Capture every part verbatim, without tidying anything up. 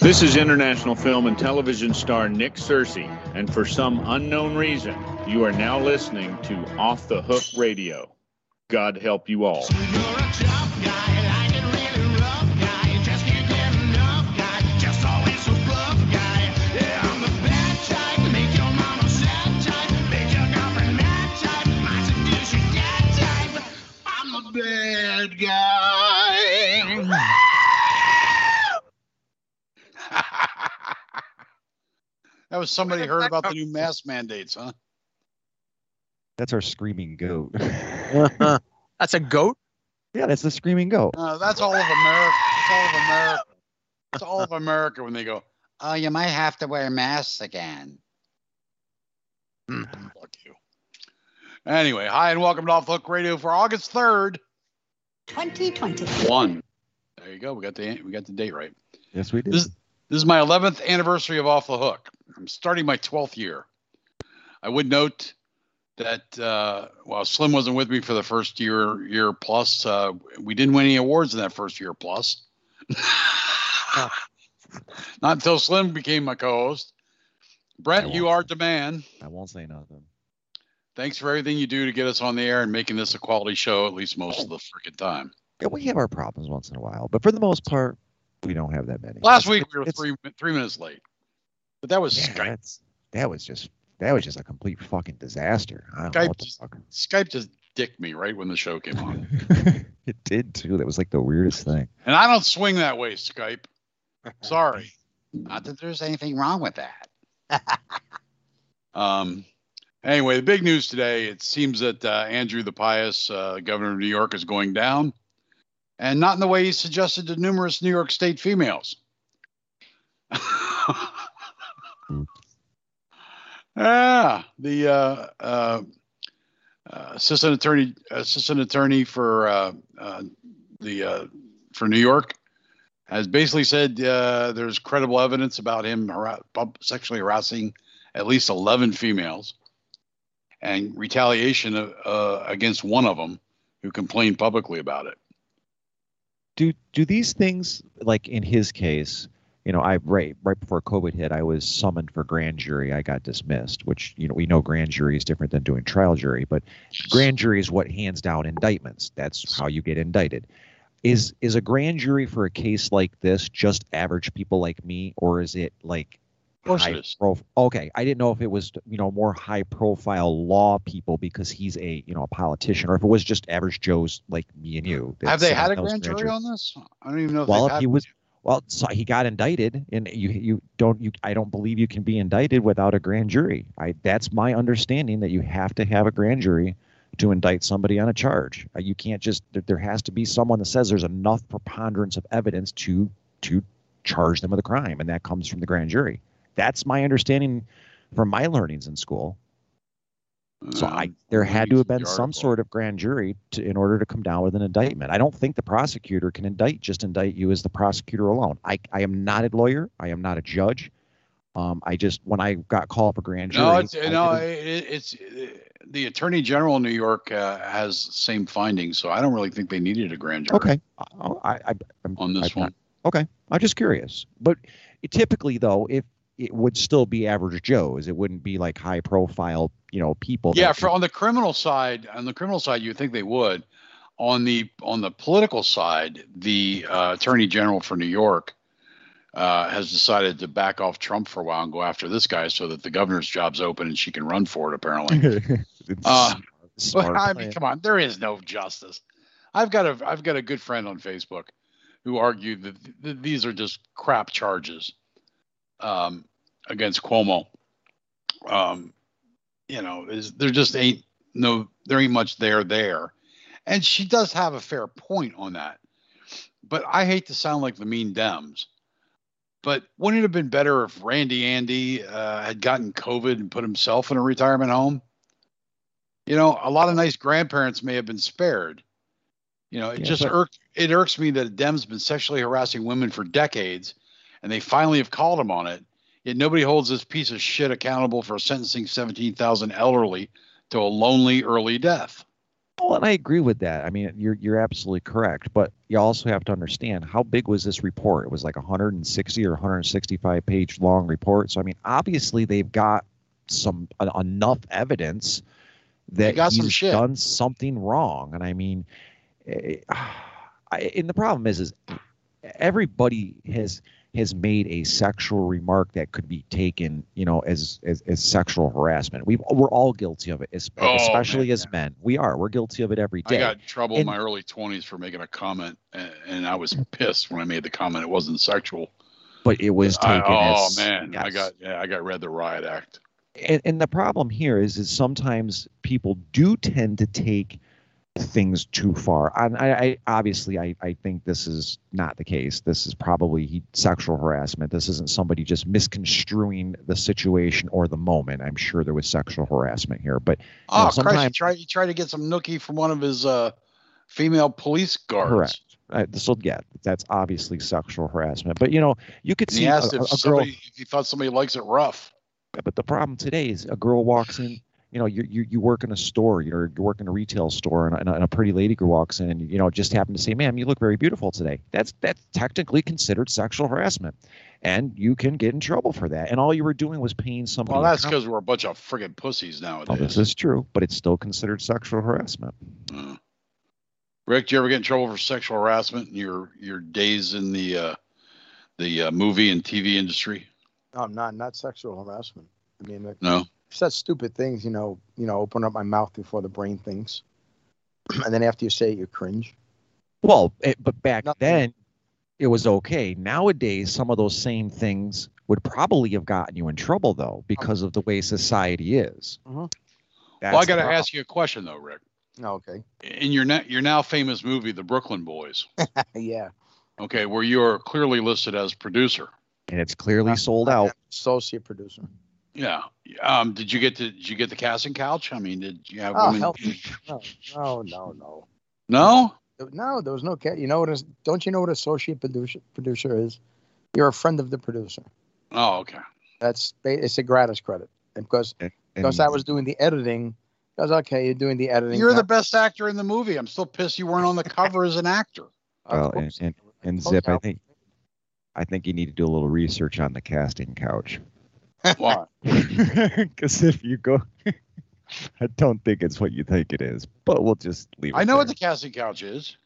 This is international film and television star Nick Searcy, and for some unknown reason, you are now listening to Off the Hook Radio. God help you all. Bad guy. That was somebody heard about the new mask mandates, huh? That's our screaming goat. That's a goat? Yeah, that's the screaming goat. Uh, that's all of America. It's all of America. It's all of America when they go, oh, you might have to wear masks again. Hmm. Fuck you. Anyway, hi and welcome to Off the Hook Radio for August third. twenty twenty. One. There you go. We got the we got the date right. Yes, we did. This, this is my eleventh anniversary of Off the Hook. I'm starting my twelfth year. I would note that uh, while Slim wasn't with me for the first year, year plus, uh, we didn't win any awards in that first year plus. Not until Slim became my co-host. Brent, you are the man. I won't say nothing. Thanks for everything you do to get us on the air and making this a quality show, at least most of the freaking time. Yeah, we have our problems once in a while, but for the most part, we don't have that many. Last it's, week we were three three minutes late, but that was yeah, Skype. That's, that was just that was just a complete fucking disaster. I don't know Skype what the just, fuck. Skype just dicked me right when the show came on. It did too. That was like the weirdest thing. And I don't swing that way, Skype. Sorry. Not that there's anything wrong with that. um. Anyway, the big news today, it seems that uh, Andrew the Pious, uh, governor of New York, is going down, and not in the way he suggested to numerous New York State females. Yeah, the uh, uh, uh, assistant attorney, assistant attorney for uh, uh, the uh, for New York, has basically said uh, there's credible evidence about him har- sexually harassing at least eleven females. And retaliation uh, against one of them who complained publicly about it. Do do these things, like in his case, you know, I right right before COVID hit, I was summoned for grand jury. I got dismissed, which, you know, we know grand jury is different than doing trial jury, but grand jury is what hands down indictments. That's how you get indicted. Is is a grand jury for a case like this just average people like me, or is it like high prof- okay, I didn't know if it was, you know, more high profile law people because he's a, you know, a politician, or if it was just average Joes like me and you. Have they had a grand jury, jury on this? I don't even know. If well, if had he was, well, so he got indicted, and you you don't you I don't believe you can be indicted without a grand jury. I that's my understanding, that you have to have a grand jury to indict somebody on a charge. Uh, you can't just there has to be someone that says there's enough preponderance of evidence to to charge them with a crime, and that comes from the grand jury. That's my understanding from my learnings in school. So I, there had to have been some sort of grand jury to, in order to come down with an indictment. I don't think the prosecutor can indict, just indict you as the prosecutor alone. I, I am not a lawyer. I am not a judge. Um, I just, when I got called for grand jury. No, it's, no, it, it's it, the Attorney General in New York uh, has the same findings, so I don't really think they needed a grand jury. Okay. I, I, I, I'm, on this I'm one. Not, okay. I'm just curious. But it, typically, though, if it would still be average Joes. It wouldn't be like high profile, you know, people. Yeah, for on the criminal side, on the criminal side, you would think they would. On the on the political side, the uh, Attorney General for New York uh, has decided to back off Trump for a while and go after this guy so that the governor's job's open and she can run for it, apparently. uh, but, I mean, come on, there is no justice. I've got a I've got a good friend on Facebook who argued that th- these are just crap charges. Um, against Cuomo, um, you know, is there just ain't no, there ain't much there there, and she does have a fair point on that. But I hate to sound like the mean Dems, but wouldn't it have been better if Randy Andy uh, had gotten COVID and put himself in a retirement home? You know, a lot of nice grandparents may have been spared. You know, it yeah, just but- irk, it irks me that Dems been sexually harassing women for decades. And they finally have called him on it. Yet nobody holds this piece of shit accountable for sentencing seventeen thousand elderly to a lonely early death. Well, and I agree with that. I mean, you're you're absolutely correct, but you also have to understand how big was this report? It was like a one hundred sixty or one hundred sixty-five page long report. So I mean, obviously they've got some uh, enough evidence They that got some he's shit. done something wrong. And I mean, eh, I, and the problem is, is everybody has has made a sexual remark that could be taken, you know, as as, as sexual harassment. We we're all guilty of it, es- Oh, especially man, as men. We are. We're guilty of it every day. I got in trouble in And- my early twenties for making a comment, and, and I was pissed when I made the comment. It wasn't sexual. but it was I- taken oh as man, I yes. got yeah, I got read the riot act. and, and the problem here is is sometimes people do tend to take things too far. And I, I obviously I, I think this is not the case. This is probably he, sexual harassment. This isn't somebody just misconstruing the situation or the moment. I'm sure there was sexual harassment here, but you Oh know, Christ! He sometimes tried he tried to get some nookie from one of his uh, female police guards. correct. Uh, so yeah, that's obviously sexual harassment. But you know, you could And see he a, asked a, if a girl. somebody if he thought somebody likes it rough. But the problem today is a girl walks in. You know, you you you work in a store. You're you work in a retail store, and a, and a pretty lady girl walks in, and you know, just happen to say, "Ma'am, you look very beautiful today." That's that's technically considered sexual harassment, and you can get in trouble for that. And all you were doing was paying somebody. Well, a that's com- because we're a bunch of friggin' pussies Oh, nowadays. this is true, but it's still considered sexual harassment. Uh, Rick, do you ever get in trouble for sexual harassment in your your days in the uh, the uh, movie and T V industry? No, not not sexual harassment. I mean, like, No. such stupid things, you know, you know, open up my mouth before the brain thinks. And then after you say it, you cringe. Well, it, but back Nothing. then, it was okay. Nowadays, some of those same things would probably have gotten you in trouble, though, because of the way society is. Mhm. That's Well, I the got to problem. ask you a question though, Rick. Oh, okay. In your na- your now famous movie, The Brooklyn Boys, Yeah. okay, where you are clearly listed as producer. And it's clearly sold I am out. associate producer. Yeah. Um. Did you get to Did you get the casting couch? I mean, did you have Oh, women? hell no. No, no, no. No. No, there was no cat. You know what is? Don't you know what associate producer producer is? You're a friend of the producer. Oh, okay. That's it's a gratis credit. And because And, because I was doing the editing, I was okay. You're doing the editing. You're the Now- best actor in the movie. I'm still pissed you weren't on the cover as an actor. Of well, and, course. and, and Close Zip, I out. think I think you need to do a little research on the casting couch. Why? Because if you go, I don't think it's what you think it is, but we'll just leave it I know what the there. casting couch is.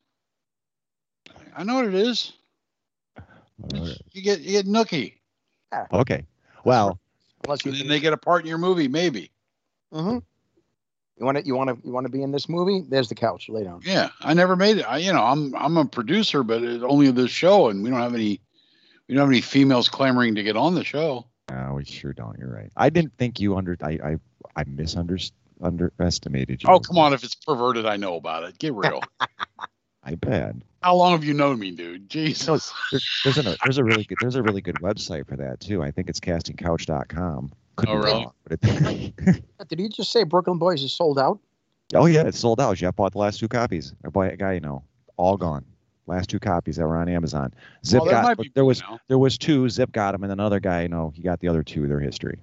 I know what it is. Alright. You get you get nookie, Okay. Well, Unless you and then think, they get a part in your movie, maybe. Mhm. You want to you want to you want to be in this movie? There's the couch. Lay down. Yeah, I never made it. I, you know, I'm I'm a producer, but it's only this show, and we don't have any we don't have any females clamoring to get on the show. no, we sure don't. You're right. I didn't think you under. I I, I misunderstood. Underestimated you. Oh, come on! If it's perverted, I know about it. Get real. I bet. How long have you known me, dude? Jesus. There, there's a there's a really good there's a really good website for that too. I think it's casting couch dot com. Could Oh, be really? wrong, but it, Did you just say Brooklyn Boys is sold out? oh yeah, it's sold out. Yeah, I bought the last two copies. I bought a guy, you know, all gone. Last two copies that were on Amazon. Zip Well, that might got be there good was now. there was two. Zip got them, and another guy, you know, he got the other two. Their history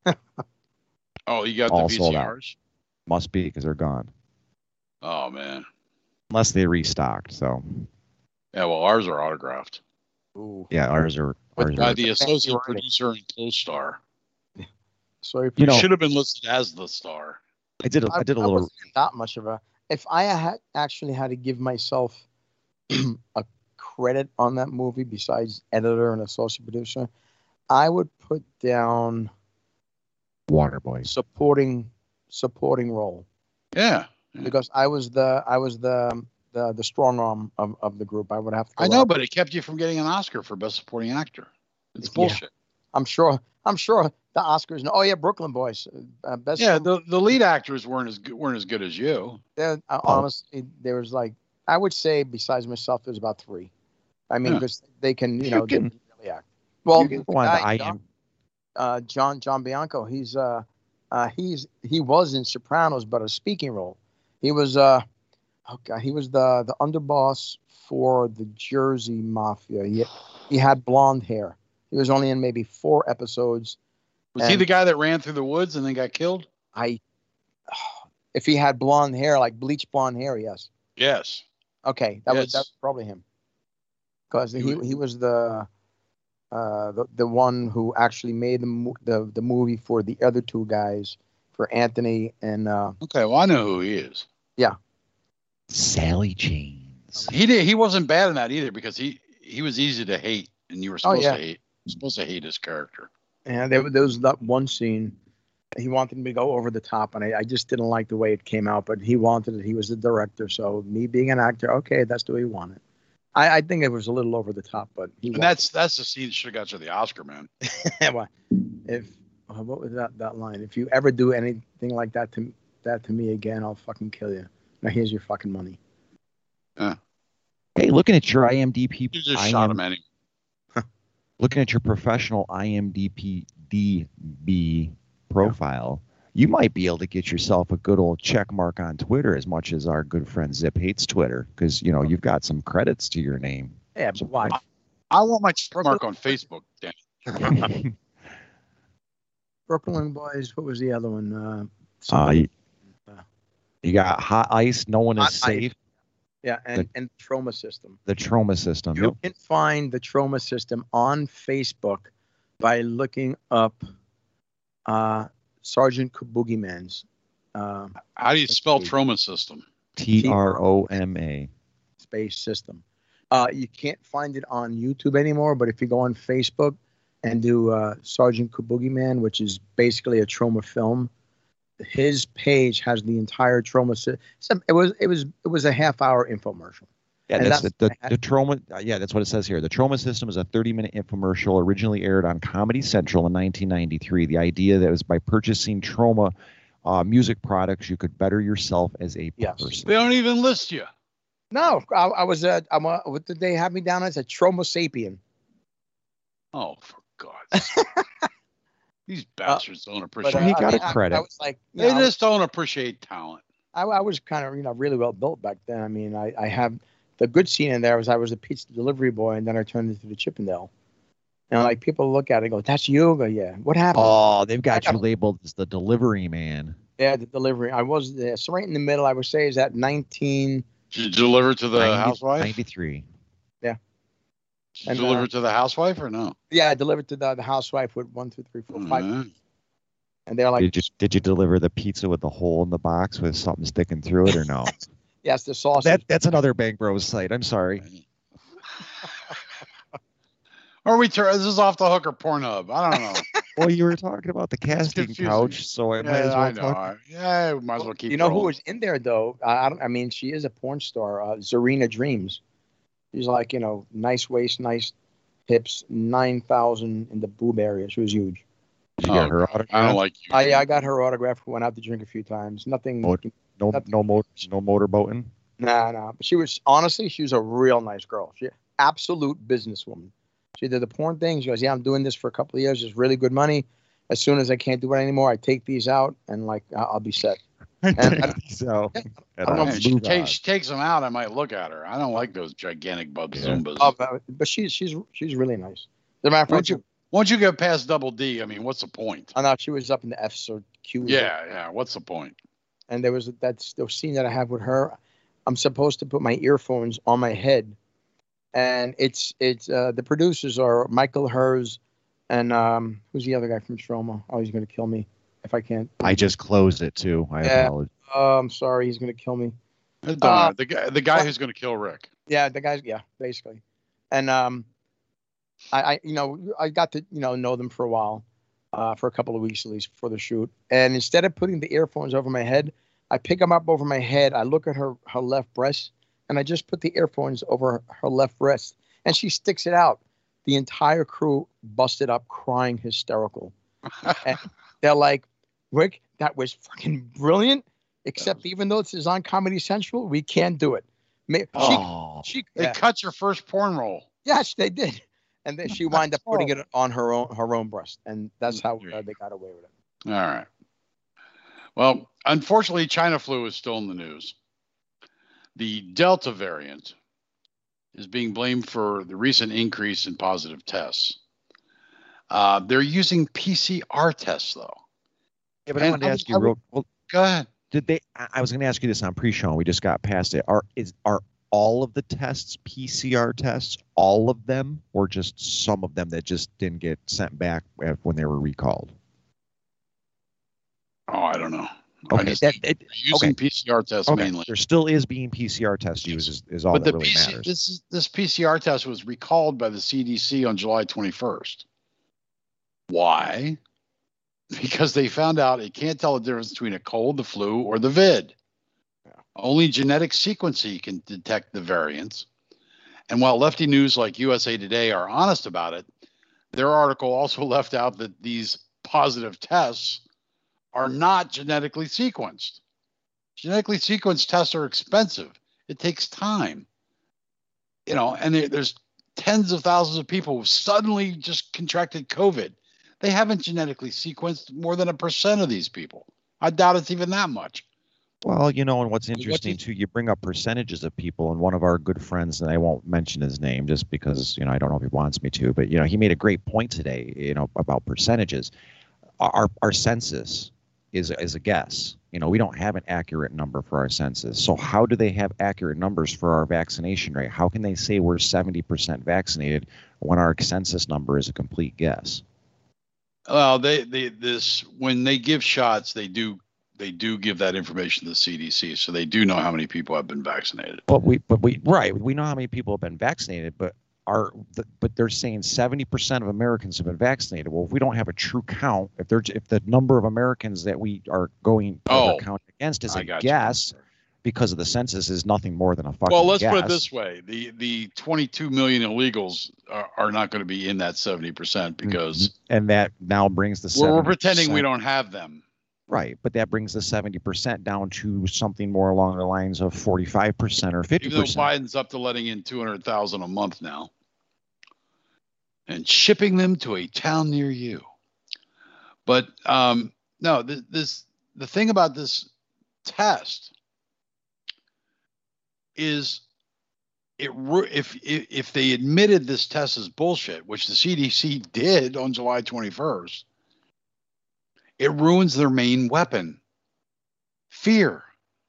Oh, you got all the sold V C out. Rs? must be because they're gone Oh man. unless they restocked. So Yeah. Well, ours are autographed Ooh. yeah, ours are. Ours by are the fancy associate writing. producer and co-star. Sorry. You You know- should have been listed as the star. I did a, I did a little. wasn't that much of a. If I had actually had to give myself a credit on that movie besides editor and associate producer, I would put down Water Boys. supporting supporting role Yeah. because I was the I was the the the strong arm of, of the group. I would have to. Go I know, out. but it kept you from getting an Oscar for best supporting actor. It's Yeah. bullshit. I'm sure. I'm sure the Oscars. know. Oh yeah, Brooklyn Boys. Uh, best. Yeah, the, the lead actors weren't as good, weren't as good as you. There, uh, honestly, there was like I would say besides myself, there's about three. I mean, Yeah. because they can, you You know, they can- can really act. Well, you can the go on to guy, I John, M. uh, John John Bianco. He's uh, uh, he's he was in Sopranos, but a speaking role. He was uh, oh god, he was the the underboss for the Jersey Mafia. He he had blonde hair. He was only in maybe four episodes. Was he And- the guy that ran through the woods and then got killed? I if he had blonde hair, like bleach blonde hair, yes. Yes. Okay, that Yes. was that's probably him. Because he was- he was the uh the, the one who actually made the mo- the the movie for the other two guys, for Anthony and uh Okay, well, I know who he is. Sally James. He did. He wasn't bad in that either because he he was easy to hate, and you were supposed yeah. to hate supposed to hate his character. and there, there was that one scene he wanted me to go over the top, and I, I just didn't like the way it came out. But he wanted it. He was the director, so me being an actor, okay, that's the way he wanted. I, I think it was a little over the top, but he And wanted that's that's the scene that should have got you the Oscar, man. Well, if uh, what was that that line? If you ever do anything like that to that to me again, I'll fucking kill you. Now here's your fucking money. Hey, looking at your IMDb, You just shot him anyway. looking at your professional IMDb D B profile, you might be able to get yourself a good old check mark on Twitter, as much as our good friend Zip hates Twitter, because you know you've got some credits to your name. Yeah, but why? I want my check mark on Facebook, Dan. Brooklyn Boys. What was the other one? Uh, Uh, something- you, you got Hot Ice, No One Hot Is Safe, yeah, and and trauma system. the Trauma System. You can find the trauma system on Facebook by looking up uh, Sergeant Boogeyman's uh, How do you spell trauma system? T R O M A. space system. Uh, you can't find it on YouTube anymore, but if you go on Facebook and do uh, Sergeant Boogeyman, which is basically a trauma film, his page has the entire trauma system. It was it was it was a half hour infomercial. Yeah, And that's, that's- the, the, the trauma. uh, Yeah, that's what it says here. The Trauma System is a thirty minute infomercial originally aired on Comedy Central in nineteen ninety-three. The idea that was by purchasing trauma uh, music products, you could better yourself as a Yes. person. They don't even list you. No, I, I was uh, I'm a, what did they have me down as? A trauma sapien. Oh, for God's sake. These bastards don't But appreciate uh, he it. got I mean, a I- credit. I, was like, you They know, just don't appreciate talent. I, I was kind of you know really well built back then. I mean, I, I have the good scene in there was I was a pizza delivery boy, and then I turned into the Chippendale. And like people look at it and go, "That's you." I go, "Yeah." What happened? Oh, they've got I you got- labeled as the delivery man. Yeah, the delivery. I was there. So right in the middle, I would say, is that nineteen. Did you deliver to the ninety housewife? ninety-three. Did you And, deliver uh, to the housewife or no? Yeah, I delivered to the, the housewife with one, two, three, four, five. Mhm. And they're like, Did you did you deliver the pizza with the hole in the box with something sticking through it or no? yes, the sausage. that that's another Bank Bros site. I'm sorry. Or we turn this is off the hook or Pornhub. I don't know. Well, you were talking about the casting confusing. couch, so I might as yeah, well I know. talk. I- Yeah, we might as well keep. you know who rolling. was in there though? I, I don't. I mean, she is a porn star. Uh, Zarina Dreams. She's like, you know, nice waist, nice hips, nine thousand in the boob area. She was huge. Did you Oh, get her God, autograph? I don't like you. I I got her autograph. Went out to drink a few times. Nothing. Oh. No, That's- no motor, no motorboating. Nah, nah. But she was honestly, she was a real nice girl. She absolute businesswoman. She did the porn thing. She goes, "Yeah, I'm doing this for a couple of years. It's really good money. As soon as I can't do it anymore, I take these out and like I- I'll be set." And- so, I and don't know I'll Man, she, move takes, on. she takes them out. I might look at her. I don't like those gigantic bub Yeah. Zumbas. Oh, but, but she's she's she's really nice. As a matter of Once fact, you once you get past double D, I mean, what's the point? I know she was up in the F's or Q's. Yeah, yeah. What's the point? And there was that's the scene that I have with her. I'm supposed to put my earphones on my head, and it's it's uh, the producers are Michael Hers and um who's the other guy from Stroma? Oh, he's gonna kill me if I can't. I just closed it too. I Yeah. apologize. Oh, I'm sorry, he's gonna kill me. It don't Uh, matter. The guy, the guy what- who's going to kill Rick. Yeah, the guys. Yeah, basically. And um, I, I you know I got to you know know them for a while, uh, for a couple of weeks at least before the shoot. And instead of putting the earphones over my head, I pick them up over my head. I look at her her left breast, and I just put the earphones over her left breast, and she sticks it out. The entire crew busted up, crying, hysterical. And they're like, "Rick, that was fucking brilliant." Except even though this is on Comedy Central, we can't do it. Ma- She, Oh, she, They yeah. cut your first porn roll. Yes, they did, and then she wound up putting Oh. it on her own her own breast, and that's how uh, they got away with it. All right. Well, unfortunately, China flu is still in the news. The Delta variant is being blamed for the recent increase in positive tests. Uh, they're using P C R tests, though. yeah, but I And wanted to I ask would- you I would- real. Well, Go ahead. Did they? I I was going to ask you this on pre-show. And we just got past it. Are is are all of the tests P C R tests? All of them, or just some of them that just didn't get sent back when they were recalled? Oh, I don't know. Okay, I just, that, it, using okay. P C R tests Okay. mainly. There still is being P C R tests used is, is all But that the really P C, matters. this is, this P C R test was recalled by the C D C on July twenty-first. Why? Because they found out it can't tell the difference between a cold, the flu, or the vid. Yeah. Only genetic sequencing can detect the variants. And while lefty news like U S A Today are honest about it, their article also left out that these positive tests are not genetically sequenced. Genetically sequenced tests are expensive. It takes time. You know, and there, there's tens of thousands of people who suddenly just contracted COVID. They haven't genetically sequenced more than a percent of these people. I doubt it's even that much. Well, you know, and what's interesting what too, you bring up percentages of people, and one of our good friends, and I won't mention his name just because, you know, I don't know if he wants me to, but, you know, he made a great point today, you know, about percentages. Our our census is is a guess. You know, we don't have an accurate number for our census. So how do they have accurate numbers for our vaccination rate? How can they say we're seventy percent vaccinated when our census number is a complete guess? Well, they, they this when they give shots, they do they do give that information to the C D C, so they do know how many people have been vaccinated. But we but we right we know how many people have been vaccinated, but are the, but they're saying seventy percent of Americans have been vaccinated. Well, if we don't have a true count, if there's if the number of Americans that we are going oh, to count against is I a got guess, you. Because of the census is nothing more than a fucking Well, let's guess. put it this way: the the twenty-two million illegals are, are not going to be in that seventy percent because, and that now brings the we're, we're pretending we don't have them. Right, but that brings the seventy percent down to something more along the lines of forty-five percent or fifty percent. Even though Biden's up to letting in two hundred thousand a month now and shipping them to a town near you. But um, no, this, this the thing about this test is it if if they admitted this test is bullshit, which the C D C did on July twenty-first, it ruins their main weapon, fear.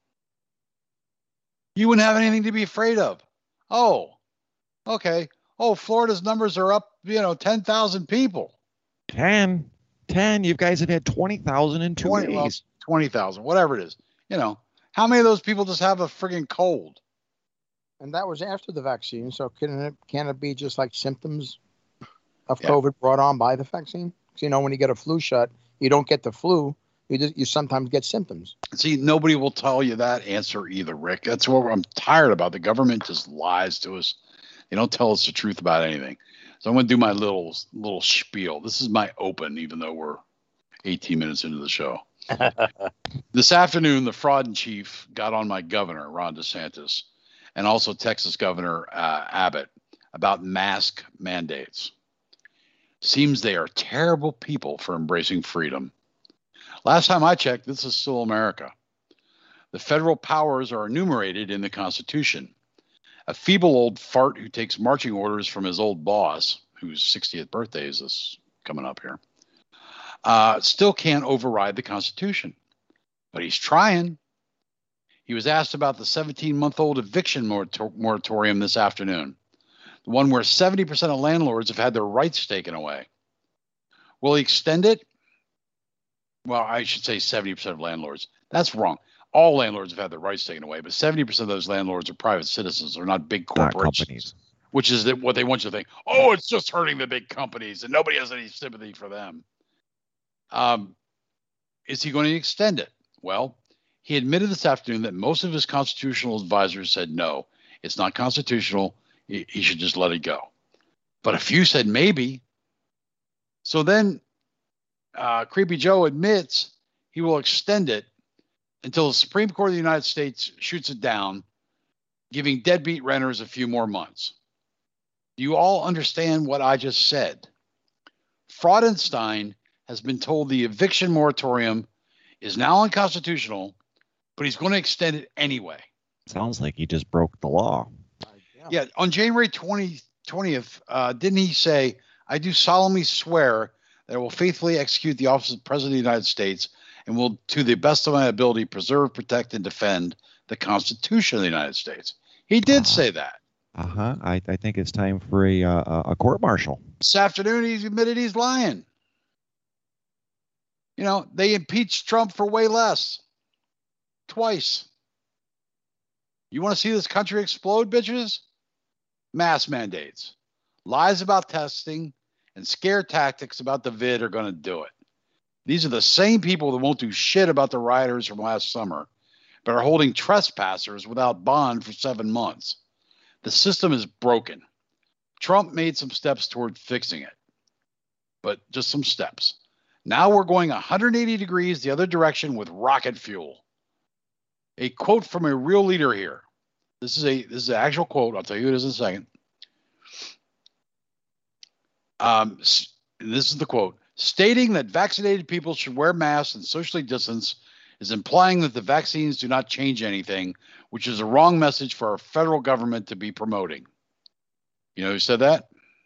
You wouldn't have anything to be afraid of. Oh, okay. Oh, Florida's numbers are up, you know, ten thousand people. ten, ten. You guys have had twenty thousand in two twenty, days. well, twenty thousand, whatever it is. You know, how many of those people just have a friggin' cold? And that was after the vaccine. So can it can it be just like symptoms of Yeah. COVID brought on by the vaccine? Because, you know, when you get a flu shot, you don't get the flu. You just, you sometimes get symptoms. See, nobody will tell you that answer either, Rick. That's what I'm tired about. The government just lies to us. They don't tell us the truth about anything. So I'm going to do my little little spiel. This is my open, even though we're eighteen minutes into the show. This afternoon, the fraud in chief got on my governor, Ron DeSantis, and also Texas Governor uh, Abbott about mask mandates. Seems they are terrible people for embracing freedom. Last time I checked, this is still America. The federal powers are enumerated in the Constitution. A feeble old fart who takes marching orders from his old boss, whose sixtieth birthday is this coming up here, uh, still can't override the Constitution. But he's trying. He was asked about the seventeen-month-old eviction morator- moratorium this afternoon, the one where seventy percent of landlords have had their rights taken away. Will he extend it? Well, I should say seventy percent of landlords. That's wrong. All landlords have had their rights taken away, but seventy percent of those landlords are private citizens. They're not big Not corporations, companies. which is what they want you to think. Oh, it's just hurting the big companies and nobody has any sympathy for them. Um, is he going to extend it? Well, he admitted this afternoon that most of his constitutional advisors said no, it's not constitutional. He, he should just let it go. But a few said maybe. So then uh, Creepy Joe admits he will extend it until the Supreme Court of the United States shoots it down, giving deadbeat renters a few more months. Do you all understand what I just said? Fraudenstein has been told the eviction moratorium is now unconstitutional, but he's going to extend it anyway. Sounds like he just broke the law. Yeah, on January twentieth, uh, didn't he say, I do solemnly swear that I will faithfully execute the office of the President of the United States and will, to the best of my ability, preserve, protect, and defend the Constitution of the United States. He did Uh-huh. say that. Uh-huh. I, I think it's time for a uh, a court martial. This afternoon, he's admitted he's lying. You know, they impeached Trump for way less. Twice. You want to see this country explode, bitches? Mass mandates. Lies about testing and scare tactics about the vid are going to do it. These are the same people that won't do shit about the rioters from last summer, but are holding trespassers without bond for seven months. The system is broken. Trump made some steps toward fixing it, but just some steps. Now we're going one hundred eighty degrees the other direction with rocket fuel. A quote from a real leader here. This is a this is an actual quote. I'll tell you it is in a second. Um, this is the quote. Stating that vaccinated people should wear masks and socially distance is implying that the vaccines do not change anything, which is a wrong message for our federal government to be promoting. You know who said that?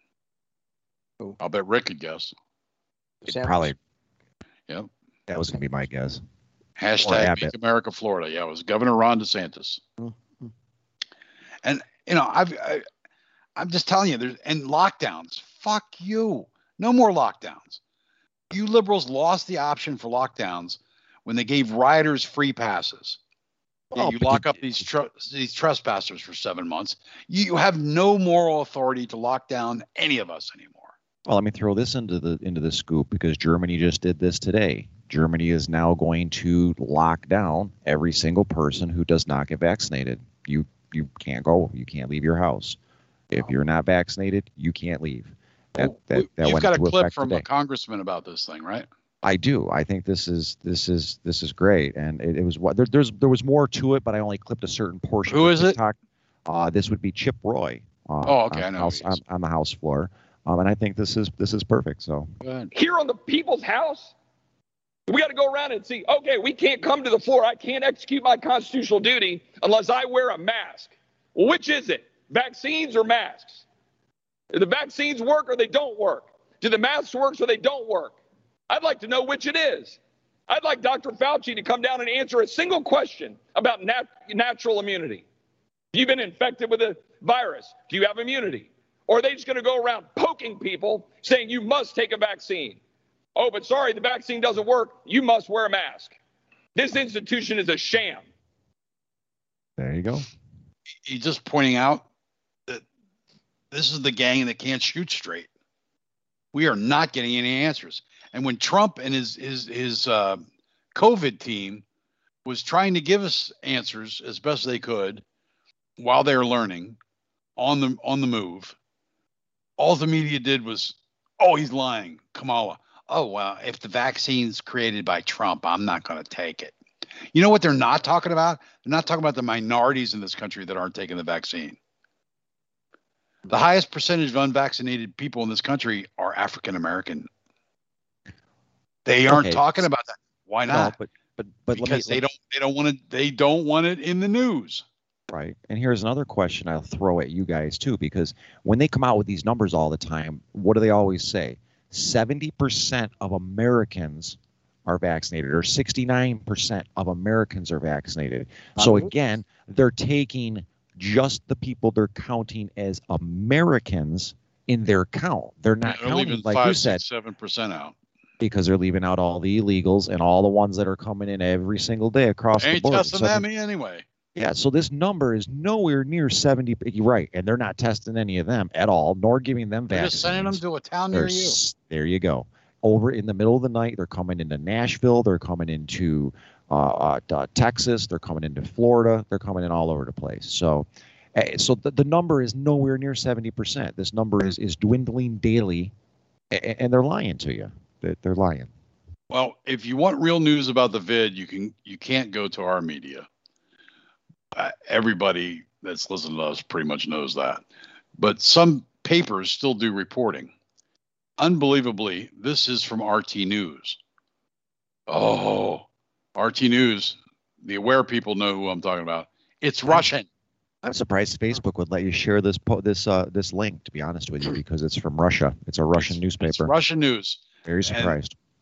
Who? I'll bet Rick could guess. It Sanders. probably. Yep. That was going to be my guess. Or Hashtag Abbott. Make America Florida. Yeah, it was Governor Ron DeSantis. Mm-hmm. And, you know, I've, I, I'm just telling you, there's, and lockdowns. Fuck you. No more lockdowns. You liberals lost the option for lockdowns when they gave rioters free passes. Yeah, Well, you but lock you- up these tr- these trespassers for seven months. You, you have no moral authority to lock down any of us anymore. Well, let me throw this into the into the scoop because Germany just did this today. Germany is now going to lock down every single person who does not get vaccinated. You you can't go. You can't leave your house. If you're not vaccinated, you can't leave. That that, We- that You've went got a into clip effect from today. a congressman about this thing, right? I do. I think this is this is this is great, and it, it was what there, there's there was more to it, but I only clipped a certain portion. Who for is it? TikTok. Uh, this would be Chip Roy. Uh, Oh, okay, on, I know House, who he is. on, on the House floor, um, and I think this is this is perfect. So Go ahead. Here on the people's house, we got to go around and see, okay, we can't come to the floor. I can't execute my constitutional duty unless I wear a mask. Well, which is it? Vaccines or masks? Do the vaccines work or they don't work? Do the masks work or they don't work? I'd like to know which it is. I'd like Doctor Fauci to come down and answer a single question about nat- natural immunity. Have you been infected with a virus? Do you have immunity? Or are they just going to go around poking people saying you must take a vaccine? Oh, but sorry, the vaccine doesn't work. You must wear a mask. This institution is a sham. there you go. He's just pointing out that this is the gang that can't shoot straight. We are not getting any answers. And when Trump and his his his uh, COVID team was trying to give us answers as best they could while they were learning on the on the move, all the media did was, oh, he's lying, Kamala. Oh, well, if the vaccine's created by Trump, I'm not going to take it. You know what they're not talking about? They're not talking about the minorities in this country that aren't taking the vaccine. The highest percentage of unvaccinated people in this country are African American. They aren't Okay. talking about that. Why No, not? but but but let me, Because they don't they don't want to they don't want it in the news. right. And here's another question I'll throw at you guys too, because when they come out with these numbers all the time, what do they always say? seventy percent of Americans are vaccinated, or sixty-nine percent of Americans are vaccinated. So Uh-huh. again, they're taking just the people they're counting as Americans in their count. They're not They're counting, leaving like five, you said, six, seven percent out. because they're leaving out all the illegals and all the ones that are coming in every single day across the Ain't board. testing So them anyway. yeah, so this number is nowhere near seventy. You're right, and they're not testing any of them at all, nor giving them They're vaccines. just sending them to a town They're near you. s- There you go. Over in the middle of the night, they're coming into Nashville. They're coming into uh, uh, uh, Texas. They're coming into Florida. They're coming in all over the place. So, uh, so the, the number is nowhere near seventy percent. This number is is dwindling daily, and, and they're lying to you. They're, they're lying. Well, if you want real news about the vid, you can you can't go to our media. Uh, everybody that's listening to us pretty much knows that. But some papers still do reporting. Unbelievably, this is from R T News. Oh, R T News. The aware people know who I'm talking about. It's Russian. I'm surprised Facebook would let you share this po- this uh, this link. To be honest with you, because it's from Russia. It's a Russian It's newspaper. Russian news. Very surprised.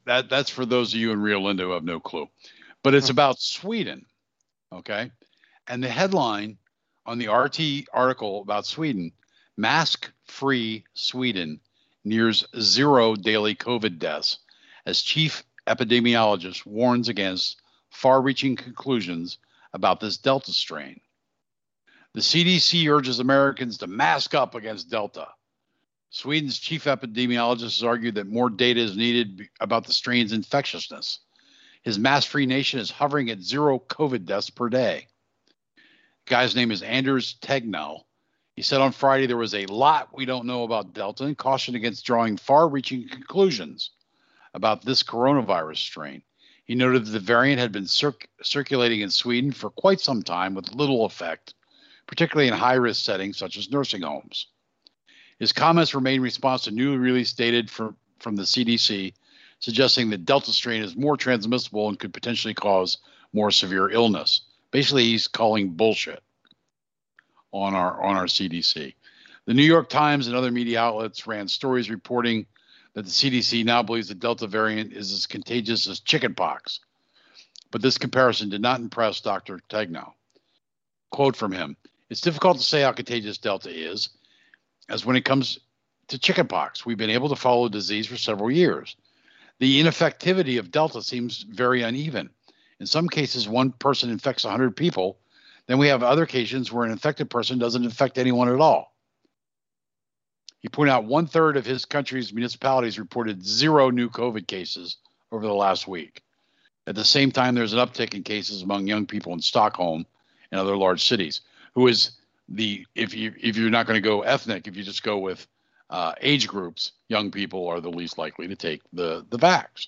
that that's for those of you in Rio Linda who have no clue. But it's about Sweden, okay? And the headline on the R T article about Sweden, mask-free Sweden nears zero daily COVID deaths as chief epidemiologist warns against far-reaching conclusions about this Delta strain. The C D C urges Americans to mask up against Delta. Sweden's chief epidemiologist has argued that more data is needed about the strain's infectiousness. His mask-free nation is hovering at zero COVID deaths per day. The guy's name is Anders Tegnell. He said on Friday there was a lot we don't know about Delta and cautioned against drawing far-reaching conclusions about this coronavirus strain. He noted that the variant had been circ- circulating in Sweden for quite some time with little effect, particularly in high-risk settings such as nursing homes. His comments were made in response to newly released data from, from the C D C, suggesting that Delta strain is more transmissible and could potentially cause more severe illness. Basically, he's calling bullshit on our on our C D C. The New York Times and other media outlets ran stories reporting that the C D C now believes the Delta variant is as contagious as chickenpox. But this comparison did not impress Doctor Tegnell. Quote from him, "It's difficult to say how contagious Delta is, as when it comes to chickenpox, we've been able to follow the disease for several years. The ineffectivity of Delta seems very uneven. In some cases, one person infects one hundred people. Then we have other occasions where an infected person doesn't infect anyone at all." He pointed out one third of his country's municipalities reported zero new COVID cases over the last week. At the same time, there's an uptick in cases among young people in Stockholm and other large cities, who is the, if you if you're not going to go ethnic, if you just go with uh, age groups, young people are the least likely to take the, the vax.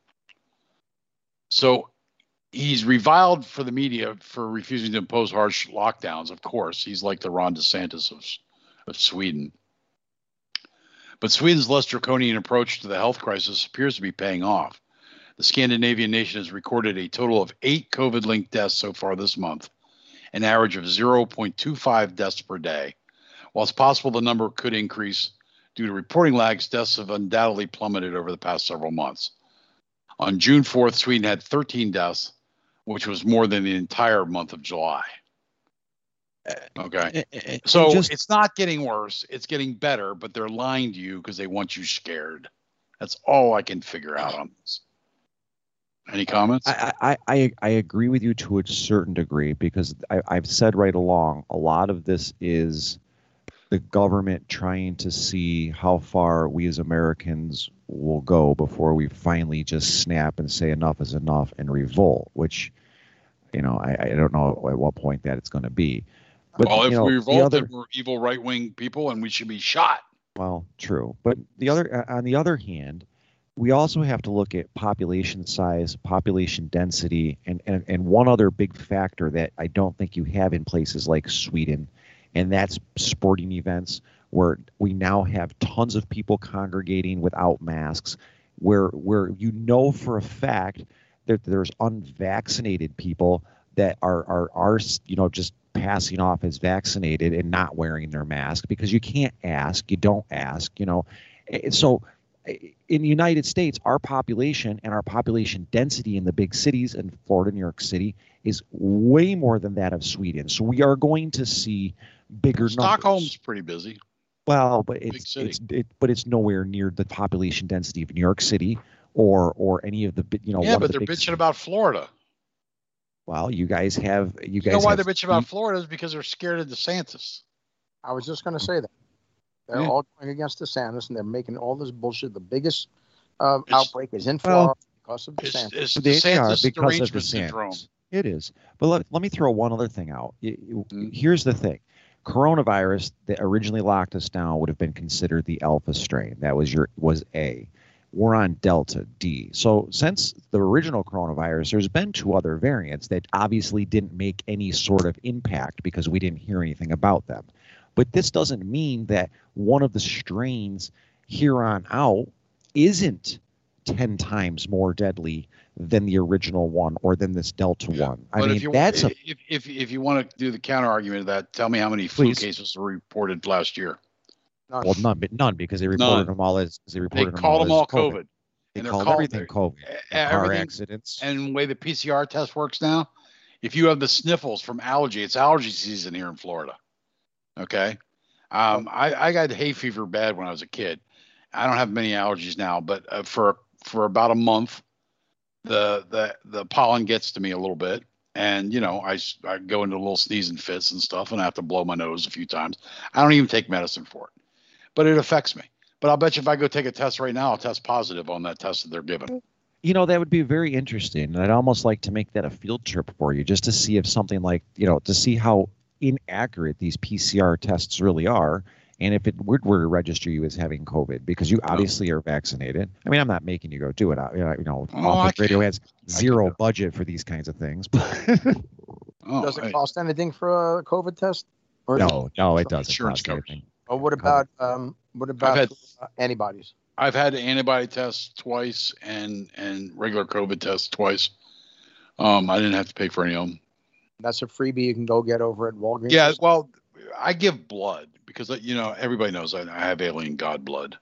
So he's reviled for the media for refusing to impose harsh lockdowns. Of course, he's like the Ron DeSantis of, of Sweden. But Sweden's less draconian approach to the health crisis appears to be paying off. The Scandinavian nation has recorded a total of eight COVID-linked deaths so far this month, an average of zero point two five deaths per day. While it's possible the number could increase due to reporting lags, deaths have undoubtedly plummeted over the past several months. On June fourth, Sweden had thirteen deaths, which was more than the entire month of July. Okay. So just, it's not getting worse. It's getting better, but they're lying to you because they want you scared. That's all I can figure out on this. Any comments? I, I, I, I agree with you to a certain degree, because I, I've said right along, a lot of this is the government trying to see how far we as Americans will go before we finally just snap and say enough is enough and revolt, which, you know, I, I don't know at what point that it's going to be. But, well, if you know, we revolt, other, then we're evil right-wing people and we should be shot. Well, true. But the other, on the other hand, we also have to look at population size, population density, and, and, and one other big factor that I don't think you have in places like Sweden, and that's sporting events, where we now have tons of people congregating without masks, where where you know for a fact that there's unvaccinated people that are are are you know just passing off as vaccinated and not wearing their mask because you can't ask, you don't ask, you know. So in the United States, our population and our population density in the big cities in Florida, New York City is way more than that of Sweden. So we are going to see bigger Stockholm's numbers. Stockholm's pretty busy. Well, but it's it's it, but it's nowhere near the population density of New York City or or any of the you know. Yeah, one but of the they're big bitching about Florida. Well, you guys have you guys. You know why have, they're bitching about Florida is because they're scared of DeSantis. I was just going to say that. They're Yeah. all going against DeSantis, and they're making all this bullshit. The biggest uh, It's- outbreak is in Florida well, because of It's, DeSantis. it's They are DeSantis because of derangement syndrome. DeSantis. It is. But let, let me throw one other thing out. Y- y- Mm. Here's the thing. Coronavirus that originally locked us down would have been considered the alpha strain. That was your was A. We're on Delta, D. So since the original coronavirus, there's been two other variants that obviously didn't make any sort of impact because we didn't hear anything about them. But this doesn't mean that one of the strains here on out isn't ten times more deadly than the original one or than this Delta Yeah. one. I But mean, if you, that's a if, if if you want to do the counter argument of that, tell me how many flu Please. cases were reported last year. None. well, none, but none because they reported None. them all as they They reported them called all them all as COVID. COVID. They and they're called called- everything COVID. e- The car everything- accidents. And the way the P C R test works now, if you have the sniffles from allergy, it's allergy season here in Florida. Okay. Um, I, I got hay fever bad when I was a kid. I don't have many allergies now, but uh, for for about a month, the the the pollen gets to me a little bit, and you know I, s- I go into little sneezing fits and stuff, and I have to blow my nose a few times. I don't even take medicine for it, but it affects me. But I'll bet you if I go take a test right now, I'll test positive on that test that they're giving. You know, that would be very interesting. And I'd almost like to make that a field trip for you just to see if something like, you know, to see how inaccurate these P C R tests really are. And if it would were to register you as having COVID, because you obviously are vaccinated. I mean, I'm not making you go do it. I, you know, Oh, Off I the Radio can't. has I zero can't. budget for these kinds of things. But Oh, Does it I- cost anything for a COVID test? Or no, no, it doesn't Insurance cost covers. anything. Or what about um what about had- uh, antibodies? I've had antibody tests twice and and regular COVID tests twice. Um, I didn't have to pay for any of them. That's a freebie you can go get over at Walgreens. Yeah, well, I give blood because you know everybody knows I, I have alien god blood.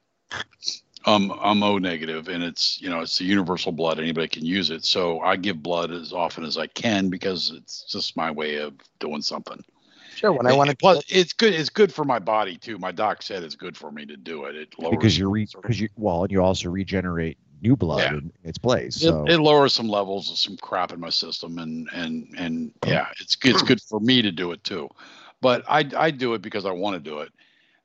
Um, I'm O negative, and it's you know it's the universal blood. Anybody can use it, so I give blood as often as I can because it's just my way of doing something. Sure. When I It- went it- to plus, it's good. It's good for my body too. My doc said it's good for me to do it. It lowers Because you re because you well, and you also regenerate new blood Yeah. in its place. It, So it lowers some levels of some crap in my system, and and and yeah, it's it's good for me to do it too. But I I do it because I want to do it,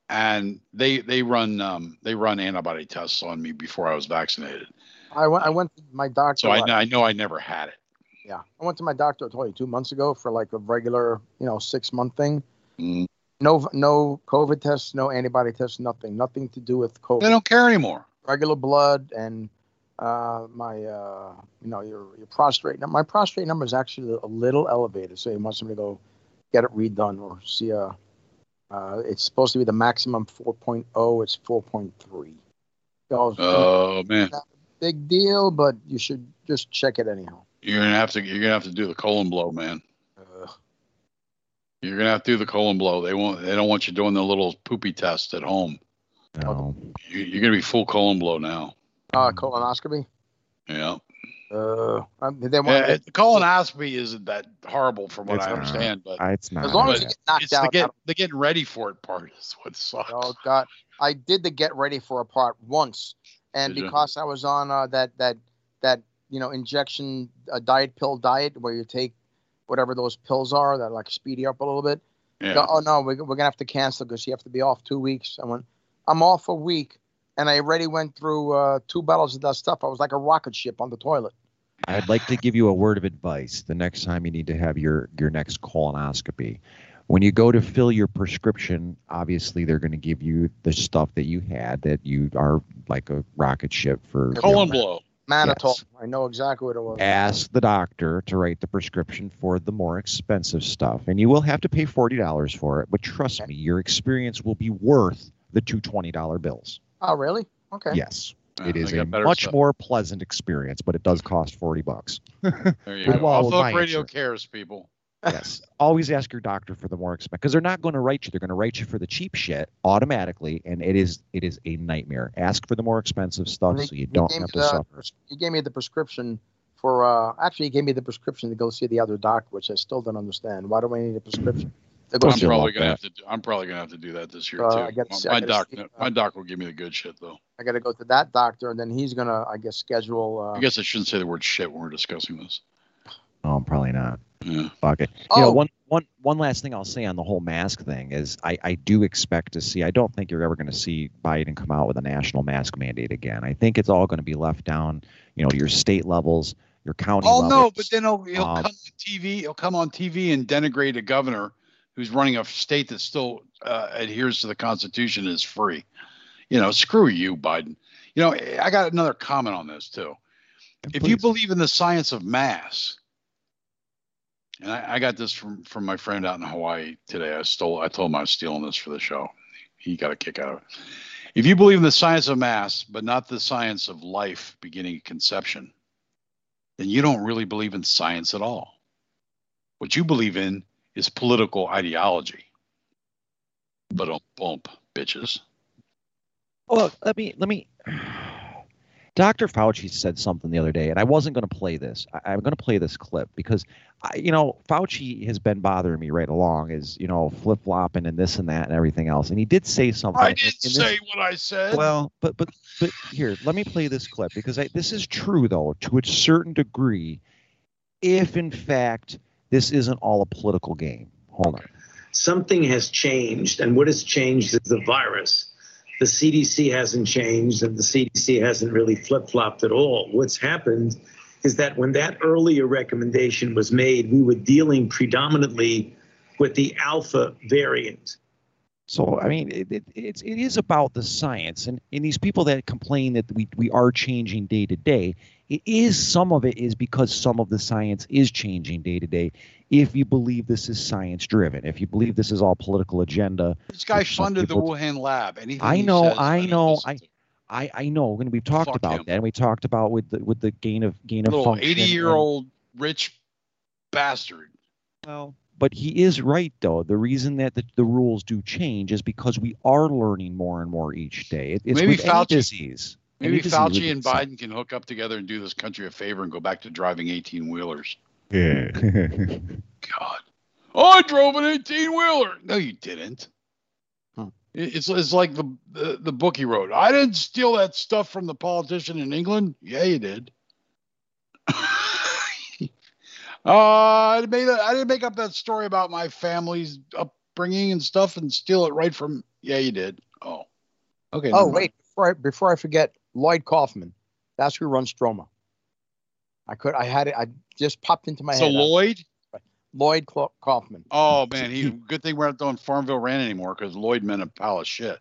and they they run um they run antibody tests on me before I was vaccinated, I went I went to my doctor. so I, what, kn- I know I never had it. yeah, I went to my doctor. I told you two months ago for like a regular, you know, six month thing. Mm. No, no COVID tests, no antibody tests, nothing, nothing to do with COVID. They don't care anymore. Regular blood and uh, my, uh, you know, your your prostrate. My prostrate number is actually a little elevated, so he wants me to go get it redone or see a. Uh, it's supposed to be the maximum four point oh. It's four point three. So, Oh man, big deal, but you should just check it anyhow. you're gonna have to you're gonna have to do the colon blow, man. Uh, You're gonna have to do the colon blow. They won't. They don't want you doing the little poopy test at home. no. You, you're gonna be full colon blow now. uh, colonoscopy. Yeah. Uh, um, they want Yeah, it, colonoscopy isn't that horrible from what It's I not. understand, but I- it's not. as long as but you get knocked it's the, out. get, the getting ready for it part is what sucks. Oh God, I did the get ready for a part once, and Did ya? because I was on uh, that that that you know injection uh, diet pill diet where you take whatever those pills are that like speed you up a little bit. Yeah. Go, oh no, we're, we're gonna have to cancel because you have to be off two weeks. I went, I'm off a week, and I already went through uh, two bottles of that stuff. I was like a rocket ship on the toilet. I'd like to give you a word of advice the next time you need to have your, your next colonoscopy. When you go to fill your prescription, obviously they're going to give you the stuff that you had that you are like a rocket ship for. Colon you know, blow. Mannitol. Yes. I know exactly what it was. Ask the doctor to write the prescription for the more expensive stuff, and you will have to pay forty dollars for it. But trust me, your experience will be worth the two twenty dollar bills. Oh really? Okay. Yes. Yeah, It is they a got better much stuff. more pleasant experience, but it does cost forty bucks. There you Well, go. Off with the my Hook Radio answer. cares, people. Yes. Always ask your doctor for the more expensive, because they're not going to write you. They're going to write you for the cheap shit automatically, and it is it is a nightmare. Ask for the more expensive stuff He- so you he don't gave have me to the- suffer. He gave me the prescription for. Uh, actually, he gave me the prescription to go see the other doctor, which I still don't understand. Why do I need a prescription? To go Don't I'm see- feel probably like gonna that. have to. Do, I'm probably gonna have to do that this year Uh, too. I gotta my see- I my gotta doc, see, uh, my doc will give me the good shit though. I got to go to that doctor, and then he's gonna, I guess, schedule. Uh, I guess I shouldn't say the word shit when we're discussing this. Oh, probably not. Yeah. Fuck it. You know, Oh. one one one last thing I'll say on the whole mask thing is I, I do expect to see. I don't think you're ever going to see Biden come out with a national mask mandate again. I think it's all going to be left down. You know, your state levels, your county. Oh levels. no, but then he'll, he'll Um, come on T V. He'll come on T V and denigrate a governor who's running a state that still uh, adheres to the Constitution and is free. You know, screw you, Biden. You know, I got another comment on this too. If you Please. believe in the science of mass, and I, I got this from from my friend out in Hawaii today. I stole. I told him I was stealing this for the show. He got a kick out of it. If you believe in the science of mass, but not the science of life beginning at conception, then you don't really believe in science at all. What you believe in is political ideology. But don't bump, bitches. Well, let me let me. Doctor Fauci said something the other day, and I wasn't going to play this. I, I'm going to play this clip because, I, you know, Fauci has been bothering me right along, is, you know, flip flopping and this and that and everything else. And he did say something. I didn't in, in say this, what I said. Well, but but but here, let me play this clip because I, this is true though to a certain degree. If in fact this isn't all a political game, hold on. Something has changed, and what has changed is the virus. The C D C hasn't changed, and the C D C hasn't really flip-flopped at all. What's happened is that when that earlier recommendation was made, we were dealing predominantly with the alpha variant. So, I mean, it, it, it's, it is about the science. And, and these people that complain that we, we are changing day to day, it is, some of it is because some of the science is changing day to day. If you believe this is science driven, if you believe this is all political agenda. This guy funded the Wuhan lab. Anything I know, he says, I know, I, to. I, I know. And we've talked Fuck about him. that. And we talked about with the with the gain of gain of Little function. eighty-year-old rich bastard. Well, but he is right, though. The reason that the, the rules do change is because we are learning more and more each day. It, it's Maybe with Fauci, any disease. Maybe Any disease Fauci and is- Biden can hook up together and do this country a favor and go back to driving eighteen-wheelers. Yeah. God. Oh, I drove an eighteen-wheeler. No, you didn't. Hmm. It- It's, it's like the, the, the book he wrote. I didn't steal that stuff from the politician in England. Yeah, you did. uh, I, made a, I didn't make up that story about my family's upbringing and stuff and steal it right from. Yeah, you did. Oh. Okay. Oh, never wait, before I, before I forget, Lloyd Kaufman. That's who runs Stroma. I could, I had it, I just popped into my mind. So head. Lloyd? Lloyd Cla- Kaufman. Oh, man. He, good thing we're not doing Farmville Rant anymore because Lloyd meant a pile of shit.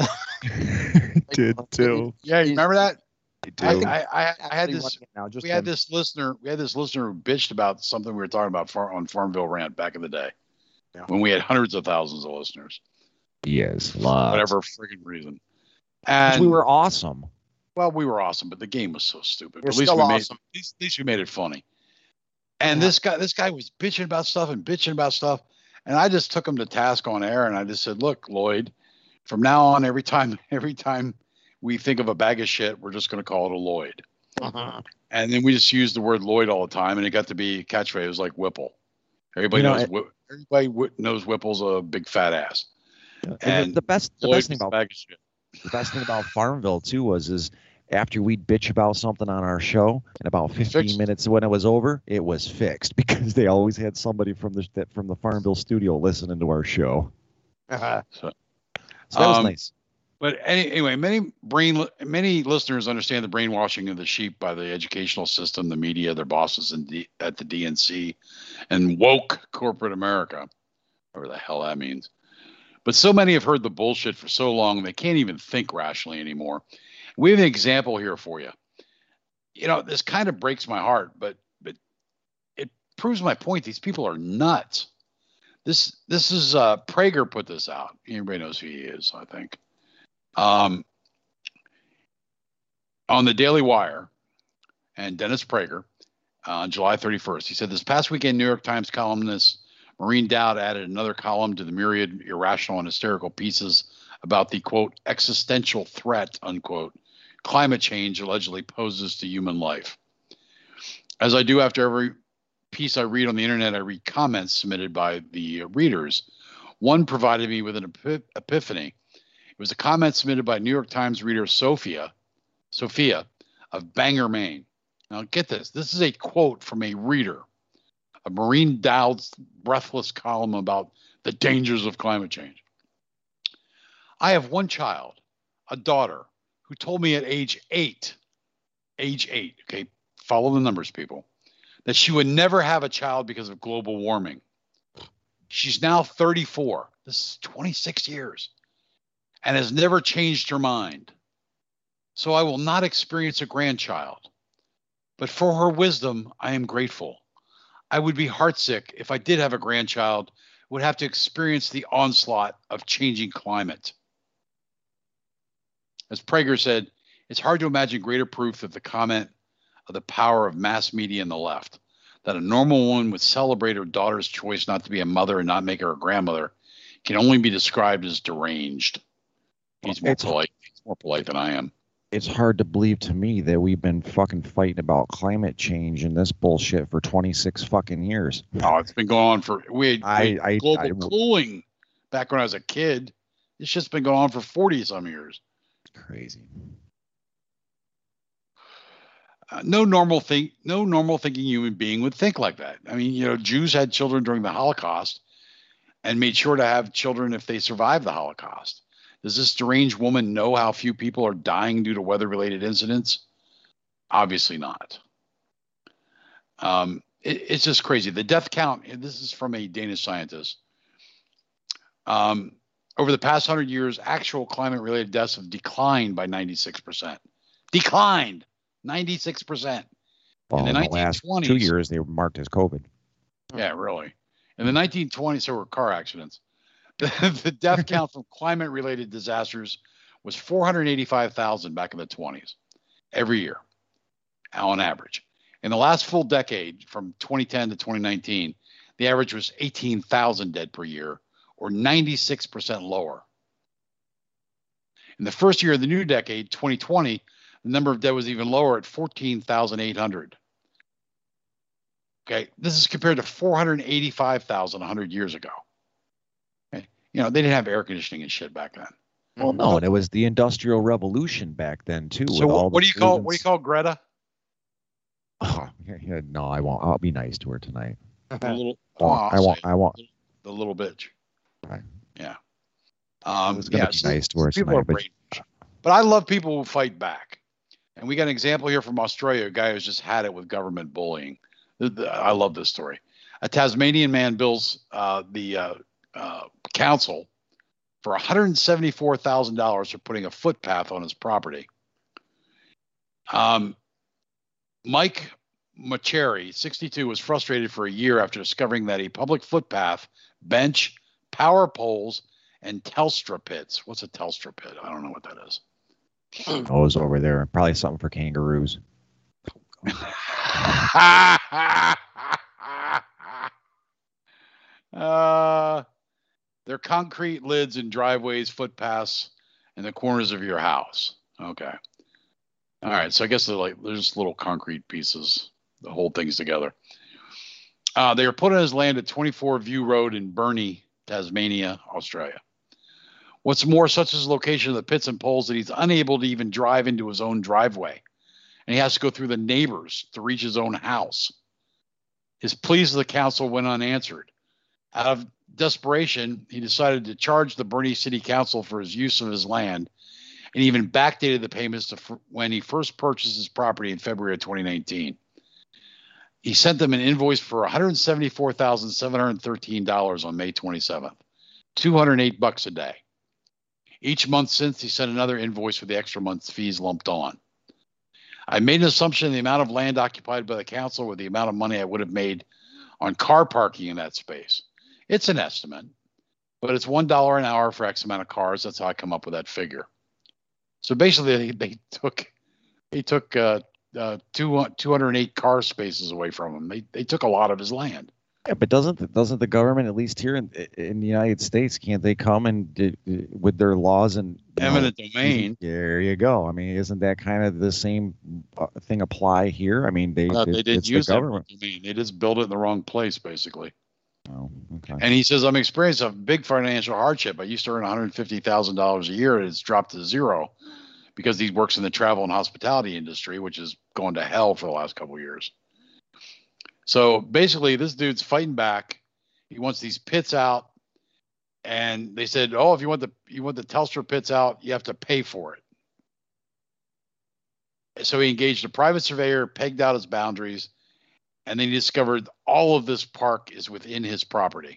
Did too. Yeah, you He's- remember that? I I, do. I, I, I had Actually this. running it now, just We had him. this listener. We had this listener who bitched about something we were talking about far, on Farmville Rant back in the day, Yeah. when we had hundreds of thousands of listeners, Yes, lots. whatever friggin' reason. 'Cause And we were awesome. well, we were awesome, but the game was so stupid. We're But at least still we awesome. made at least, at least we made it funny. And Yeah. this guy, this guy was bitching about stuff and bitching about stuff, and I just took him to task on air, and I just said, "Look, Lloyd, from now on, every time, every time we think of a bag of shit, we're just going to call it a Lloyd." Uh-huh. And then we just used the word Lloyd all the time, and it got to be a catchphrase. It was like Whipple. Everybody You know, knows it- Whip, everybody Whip, knows Whipple's a big fat ass. And, And the, the best, the Lloyd best thing was a about bag of shit. the best thing about Farmville too was is after we'd bitch about something on our show, and about fifteen Fixed. minutes when it was over, it was fixed because they always had somebody from the that- from the Farmville studio listening to our show. Uh-huh. So that was Um, nice. But any, anyway, many brain many listeners understand the brainwashing of the sheep by the educational system, the media, their bosses in D, at the D N C, and woke corporate America, whatever the hell that means. But so many have heard the bullshit for so long they can't even think rationally anymore. We have an example here for you. You know, this kind of breaks my heart, but but it proves my point. These people are nuts. This this is uh, Prager put this out. Everybody knows who he is, I think. Um, on the Daily Wire, and Dennis Prager uh, on July thirty-first, he said this past weekend, New York Times columnist Maureen Dowd added another column to the myriad irrational and hysterical pieces about the, quote, existential threat, unquote, climate change allegedly poses to human life. As I do after every piece I read on the internet, I read comments submitted by the readers. One provided me with an epip- epiphany. It was a comment submitted by New York Times reader Sophia, Sophia of Bangor, Maine. Now get this. This is a quote from a reader of Maureen Dowd's breathless column about the dangers of climate change. I have one child, a daughter, who told me at age eight, age eight, okay, follow the numbers, people, that she would never have a child because of global warming. She's now thirty-four. This is twenty-six years. And has never changed her mind. So I will not experience a grandchild. But for her wisdom, I am grateful. I would be heartsick if I did have a grandchild, would have to experience the onslaught of changing climate. As Prager said, it's hard to imagine greater proof of the comment of the power of mass media and the left, that a normal woman would celebrate her daughter's choice not to be a mother and not make her a grandmother can only be described as deranged. He's more It's- polite. He's more polite than I am. it's hard to believe to me that we've been fucking fighting about climate change and this bullshit for twenty-six fucking years. Oh, it's been going on for we had, I, we had I, global I, cooling back when I was a kid. This shit's been going on for forty some years. Crazy. Uh, no normal think, no normal thinking human being would think like that. I mean, you know, Jews had children during the Holocaust and made sure to have children if they survived the Holocaust. Does this deranged woman know how few people are dying due to weather-related incidents? Obviously not. Um, it, it's just crazy. The death count, and this is from a Danish scientist. Um, over the past hundred years, actual climate-related deaths have declined by ninety-six percent. Declined. ninety-six percent. Well, in the in the nineteen last twenties, two years, they were marked as COVID. Yeah, really. In the nineteen twenties, there were car accidents. The, the death count from climate-related disasters was four hundred eighty-five thousand back in the twenties, every year, on average. In the last full decade, from twenty ten to twenty nineteen, the average was eighteen thousand dead per year, or ninety-six percent lower. In the first year of the new decade, twenty twenty, the number of dead was even lower at fourteen thousand eight hundred. Okay, this is compared to four hundred eighty-five thousand one hundred years ago. Okay, you know, they didn't have air conditioning and shit back then. Well, no, and it was the Industrial Revolution back then too. So with all what the do you call pollutants. what do you call Greta? Oh, yeah, yeah, no, I won't. I'll be nice to her tonight. The little, Oh, oh, I I'll won't. say I won't. it. The little bitch. Right. Yeah. I Um, was gonna yeah, be so nice to her people tonight, are but brainwashed. But I love people who fight back. And we got an example here from Australia, a guy who's just had it with government bullying. The- the- I love this story. A Tasmanian man bills uh, the uh, uh, council for one hundred seventy-four thousand dollars for putting a footpath on his property. Um, Mike Macheri, sixty-two, was frustrated for a year after discovering that a public footpath, bench, power poles, and Telstra pits. What's a Telstra pit? I don't know what that is. oh, it was over there. Probably something for kangaroos. uh, they're concrete lids in driveways, footpaths, and the corners of your house. Okay. All right. So I guess they're like there's little concrete pieces that hold things together. Uh, they were put on his land at twenty-four View Road in Burnie, Tasmania, Australia. What's more, such is the location of the pits and poles that he's unable to even drive into his own driveway. And he has to go through the neighbors to reach his own house. His pleas to the council went unanswered. Out of desperation, he decided to charge the Burnie City Council for his use of his land, and even backdated the payments to f- when he first purchased his property in February of twenty nineteen. He sent them an invoice for one hundred seventy-four thousand seven hundred thirteen dollars on May twenty-seventh, two hundred eight bucks a day. Each month since, he sent another invoice for the extra month's fees lumped on. I made an assumption of the amount of land occupied by the council with the amount of money I would have made on car parking in that space. It's an estimate, but it's one dollar an hour for X amount of cars. That's how I come up with that figure. So basically, they, they took they took uh, uh, two, two hundred eight car spaces away from him. They they took a lot of his land. Yeah, but doesn't the, doesn't the government, at least here in in the United States, can't they come and d- d- with their laws and you Eminent know, domain. There you go. I mean, isn't that kind of the same uh, thing apply here? I mean, they Uh, they it- didn't it's use the that government. domain. They just built it in the wrong place, basically. Oh, okay. And he says, I'm experiencing a big financial hardship. I used to earn one hundred fifty thousand dollars a year, and it's dropped to zero because he works in the travel and hospitality industry, which is going to hell for the last couple of years. So basically, this dude's fighting back. He wants these pits out, and they said, "Oh, if you want the you want the Telstra pits out, you have to pay for it." So he engaged a private surveyor, pegged out his boundaries, and then he discovered all of this park is within his property.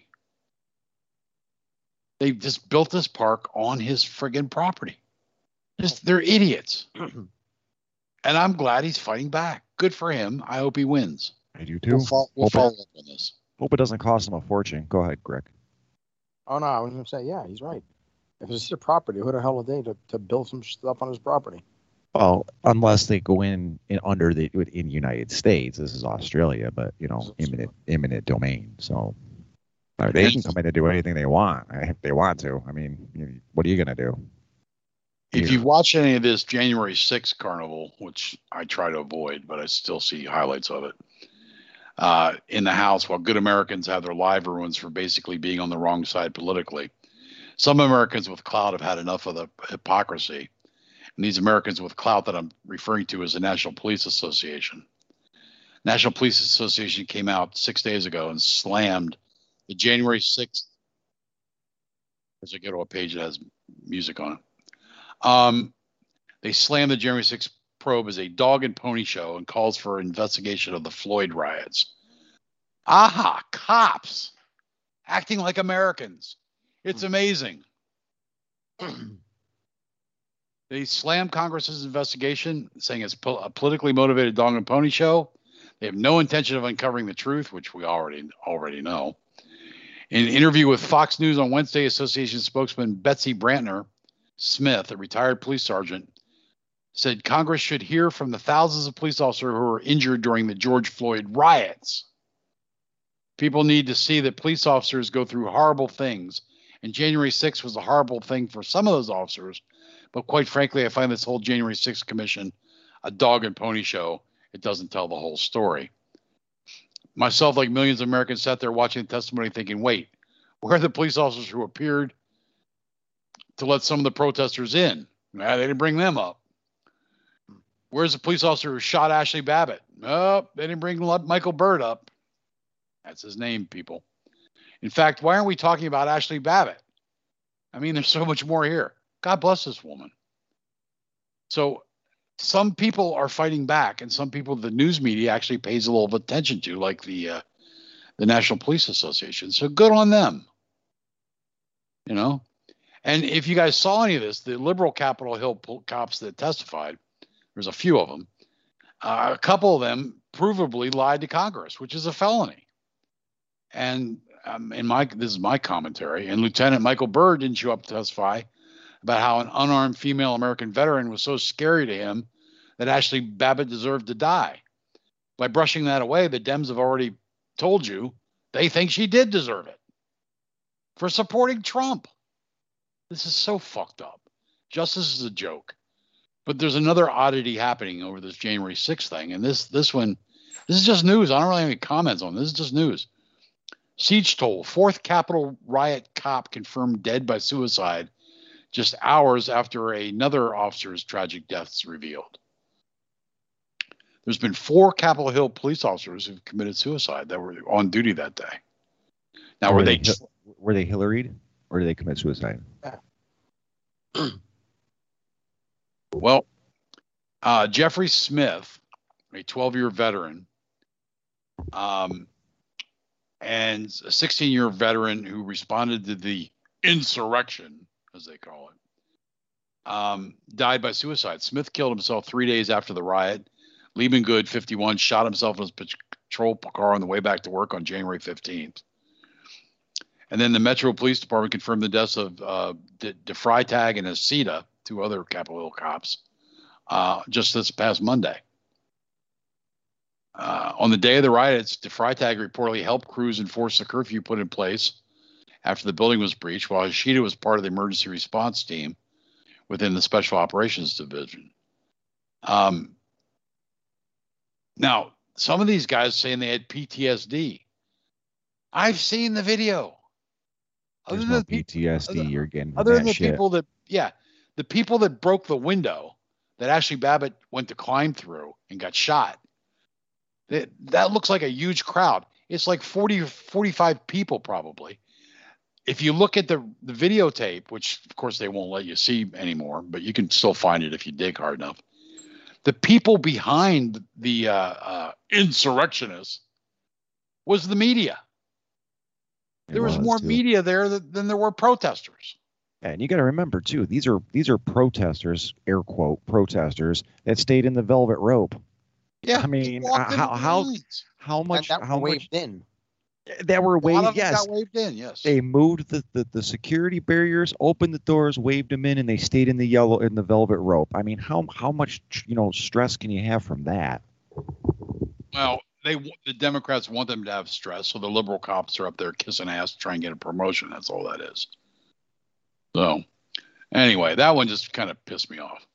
They just built this park on his friggin' property. Just they're idiots. And I'm glad he's fighting back. Good for him. I hope he wins. I do too. We'll, fo- we'll Hope it- follow up on this. Hope it doesn't cost them a fortune. Go ahead, Greg. Oh no, I was gonna say, yeah, he's right. If it's his property, who the hell are they to, to build some stuff on his property? Well, unless they go in, in under the in United States, this is Australia, but you know, imminent imminent domain. So uh, they can come in and do anything they want if they want to. I mean, you know, what are you gonna do? if Here. you've watched any of this January sixth carnival, which I try to avoid, but I still see highlights of it, uh, in the House, while good Americans have their live ruins for basically being on the wrong side politically, some Americans with clout have had enough of the hypocrisy. And these Americans with clout that I'm referring to is the National Police Association. National Police Association came out six days ago and slammed the January sixth. As I go to a page that has music on it. Um, they slammed the January sixth probe as a dog and pony show and calls for an investigation of the Floyd riots. Aha, cops acting like Americans. It's amazing. They slammed Congress's investigation, saying it's po- a politically motivated dog and pony show. They have no intention of uncovering the truth, which we already already know. In an interview with Fox News on Wednesday, Association spokesman Betsy Brantner Smith, a retired police sergeant, said Congress should hear from the thousands of police officers who were injured during the George Floyd riots. People need to see that police officers go through horrible things, and January sixth was a horrible thing for some of those officers. But quite frankly, I find this whole January sixth commission a dog and pony show. It doesn't tell the whole story. Myself, like millions of Americans, sat there watching the testimony thinking, wait, where are the police officers who appeared to let some of the protesters in? Nah, they didn't bring them up. Where's the police officer who shot Ashley Babbitt? Oh, they didn't bring Michael Byrd up. That's his name, people. In fact, why aren't we talking about Ashley Babbitt? I mean, there's so much more here. God bless this woman. So some people are fighting back, and some people the news media actually pays a little attention to, like the uh, the National Police Association. So good on them. You know? And if you guys saw any of this, the liberal Capitol Hill cops that testified, there's a few of them, uh, a couple of them provably lied to Congress, which is a felony. And um, in my this is my commentary, and Lieutenant Michael Byrd didn't show up to testify about how an unarmed female American veteran was so scary to him that Ashley Babbitt deserved to die. By brushing that away, the Dems have already told you they think she did deserve it for supporting Trump. This is so fucked up. Justice is a joke. But there's another oddity happening over this January sixth thing. And this this one, this is just news. I don't really have any comments on this. This is just news. Siege toll. Fourth Capitol riot cop confirmed dead by suicide just hours after another officer's tragic death is revealed. There's been four Capitol Hill police officers who've committed suicide that were on duty that day. Now, were, were they, they were they Hillaried, or did they commit suicide? Well, uh, Jeffrey Smith, a twelve-year veteran, um, and a sixteen-year veteran who responded to the insurrection, as they call it, um, died by suicide. Smith killed himself three days after the riot. Liebengood, fifty-one, shot himself in his patrol car on the way back to work on January fifteenth. And then the Metro Police Department confirmed the deaths of uh, De, De Freitag and Aceta, two other Capitol Hill cops, uh, just this past Monday. Uh, on the day of the riots, De Freitag reportedly helped crews enforce the curfew put in place after the building was breached, while Aceta was part of the emergency response team within the Special Operations Division. Um, now, some of these guys saying they had P T S D. I've seen the video. There's Other no than P T S D. other, You're getting other that than the shit. people that, yeah, the people that broke the window that Ashley Babbitt went to climb through and got shot. That, that looks like a huge crowd. It's like forty or forty-five people probably. If you look at the, the videotape, which of course they won't let you see anymore, but you can still find it if you dig hard enough. The people behind the uh, uh, insurrectionists was the media. It There was, was, more too. media there than, than there were protesters. And you got to remember too, these are these are protesters, air quote protesters that stayed in the velvet rope. Yeah, I mean, walked how into how lines. how much and that how waved much in. that were A lot waved? of them Yes, got waved in. Yes, they moved the, the the security barriers, opened the doors, waved them in, and they stayed in the yellow in the velvet rope. I mean, how how much you know stress can you have from that? well, they the Democrats want them to have stress, so the liberal cops are up there kissing ass to try and get a promotion. That's all that is. So, Anyway, that one just kind of pissed me off.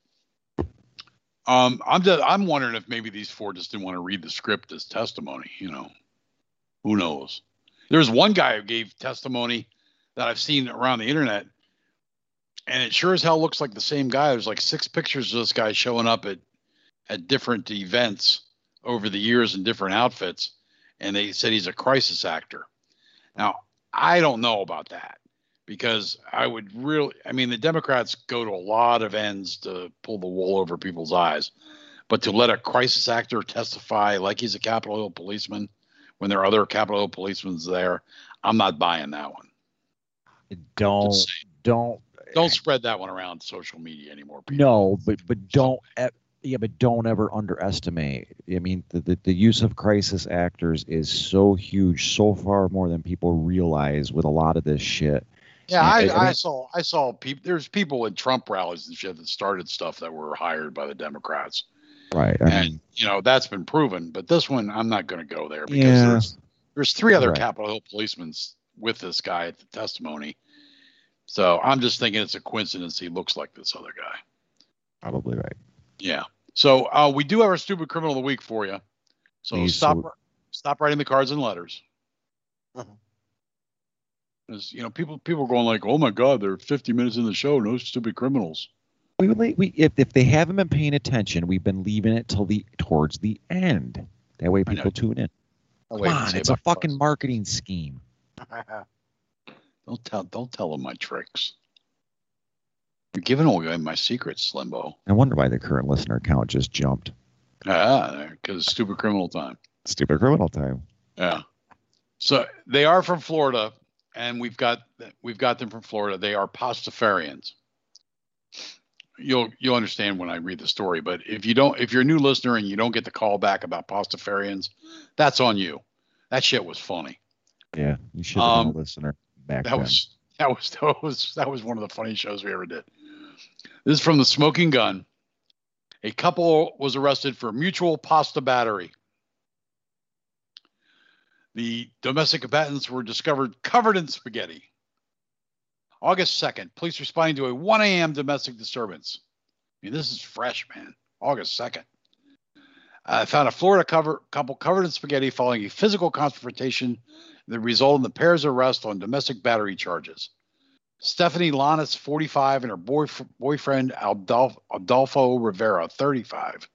Um, I'm just, I'm wondering if maybe these four just didn't want to read the script as testimony. You know, who knows? There's one guy who gave testimony that I've seen around the internet, and it sure as hell looks like the same guy. There's like six pictures of this guy showing up at at different events over the years in different outfits, and they said he's a crisis actor. Now, I don't know about that, because I would really, I mean, the Democrats go to a lot of ends to pull the wool over people's eyes, but to let a crisis actor testify like he's a Capitol Hill policeman when there are other Capitol Hill policemen there, I'm not buying that one. Don't, don't, don't spread that one around social media anymore. People. No, but, but don't, yeah, but don't ever underestimate. I mean, the, the, the use of crisis actors is so huge, so far more than people realize with a lot of this shit. Yeah, I, I, I saw I saw people. There's people in Trump rallies and shit that started stuff that were hired by the Democrats. Right. I and mean, you know, that's been proven. But this one, I'm not going to go there because yeah. there's there's three other right. Capitol Hill policemen with this guy at the testimony. So I'm just thinking it's a coincidence he looks like this other guy. Probably right. Yeah. So uh, we do have our stupid criminal of the week for you. So Please, stop so- stop writing the cards and letters. Uh-huh. Because, you know, people people are going like, oh my God, they're fifty minutes in the show, no stupid criminals. We, we if if they haven't been paying attention, we've been leaving it till the towards the end. That way people tune in. Oh, Come wait, on, it's a fucking cars. marketing scheme. Don't tell don't tell them my tricks. You're giving away my secrets, Slimbo. I wonder why the current listener count just jumped. Ah, because stupid criminal time. Stupid criminal time. Yeah. So they are from Florida. And we've got we've got them from Florida. They are Pastafarians. You'll you'll understand when I read the story. But if you don't, if you're a new listener and you don't get the call back about Pastafarians, that's on you. That shit was funny. Yeah, you should have um, been a listener back that then. Was that was that was that was one of the funny shows we ever did. This is from The Smoking Gun. A couple was arrested for mutual pasta battery. The domestic combatants were discovered covered in spaghetti. August second, police responding to a one a.m. domestic disturbance. I mean, this is fresh, man. August second. I found a Florida cover, couple covered in spaghetti following a physical confrontation that resulted in the pair's arrest on domestic battery charges. Stephanie Lanis, forty-five, and her boyf- boyfriend Adolf- Adolfo Rivera, thirty-five.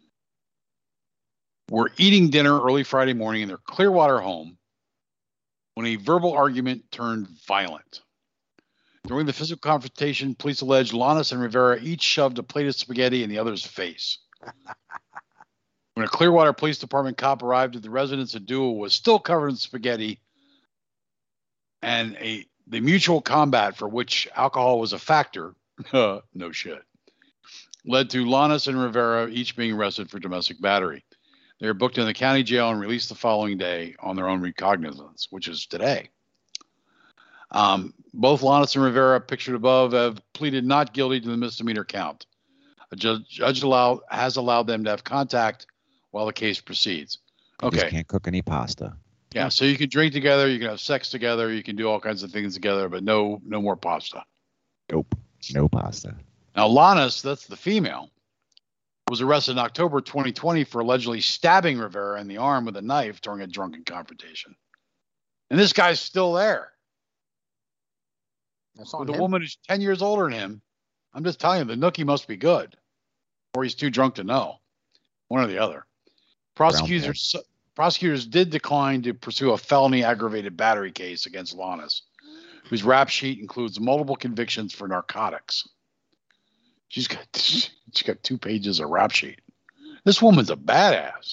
Were eating dinner early Friday morning in their Clearwater home when a verbal argument turned violent. During the physical confrontation, police alleged Lanis and Rivera each shoved a plate of spaghetti in the other's face. When a Clearwater Police Department cop arrived at the residence, the duo was still covered in spaghetti, and a the mutual combat for which alcohol was a factor, no shit, led to Lanis and Rivera each being arrested for domestic battery. They were booked in the county jail and released the following day on their own recognizance, which is today. Um, both Lanis and Rivera, pictured above, have pleaded not guilty to the misdemeanor count. A judge, judge allow, has allowed them to have contact while the case proceeds. You Okay. just can't cook any pasta. Yeah, so you can drink together, you can have sex together, you can do all kinds of things together, but no, no more pasta. Nope, no pasta. Now, Lanis, that's the female, was arrested in October twenty twenty for allegedly stabbing Rivera in the arm with a knife during a drunken confrontation. And this guy's still there. That's on With a him. woman who's ten years older than him. I'm just telling you, the nookie must be good. Or he's too drunk to know. One or the other. Prosecutors prosecutors did decline to pursue a felony aggravated battery case against Lanis, whose rap sheet includes multiple convictions for narcotics. She's got she's got two pages of rap sheet. This woman's a badass.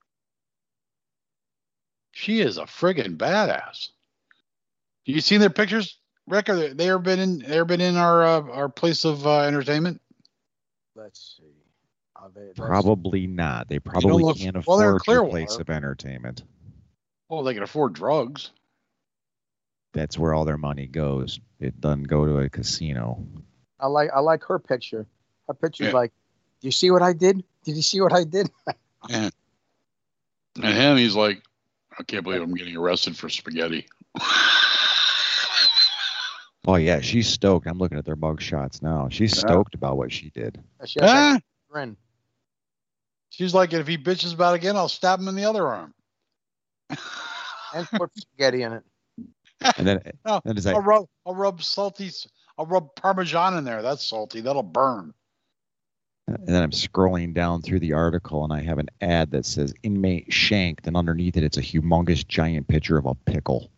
She is a friggin' badass. You seen their pictures, Rick? Are they, they ever been in? They ever been in our uh, our place of uh, entertainment? Let's see. Are they, that's- Probably not. They probably look- can't well, they're in afford a Clearwater. place of entertainment. Well, they can afford drugs. That's where all their money goes. It doesn't go to a casino. I like I like her picture. Her picture's Yeah. like, do you see what I did? Did you see what I did? And, and him, he's like, I can't believe I'm getting arrested for spaghetti. Oh yeah, she's stoked. I'm looking at their mug shots now. She's Yeah. stoked about what she did. She has Ah, that grin. she's like, if he bitches about it again, I'll stab him in the other arm. And put spaghetti in it. And then, No, then it's I'll like, rub, I'll rub salty, I'll rub Parmesan in there. That's salty. That'll burn. and then I'm scrolling down through the article, and I have an ad that says inmate shanked, and underneath it, it's a humongous giant picture of a pickle.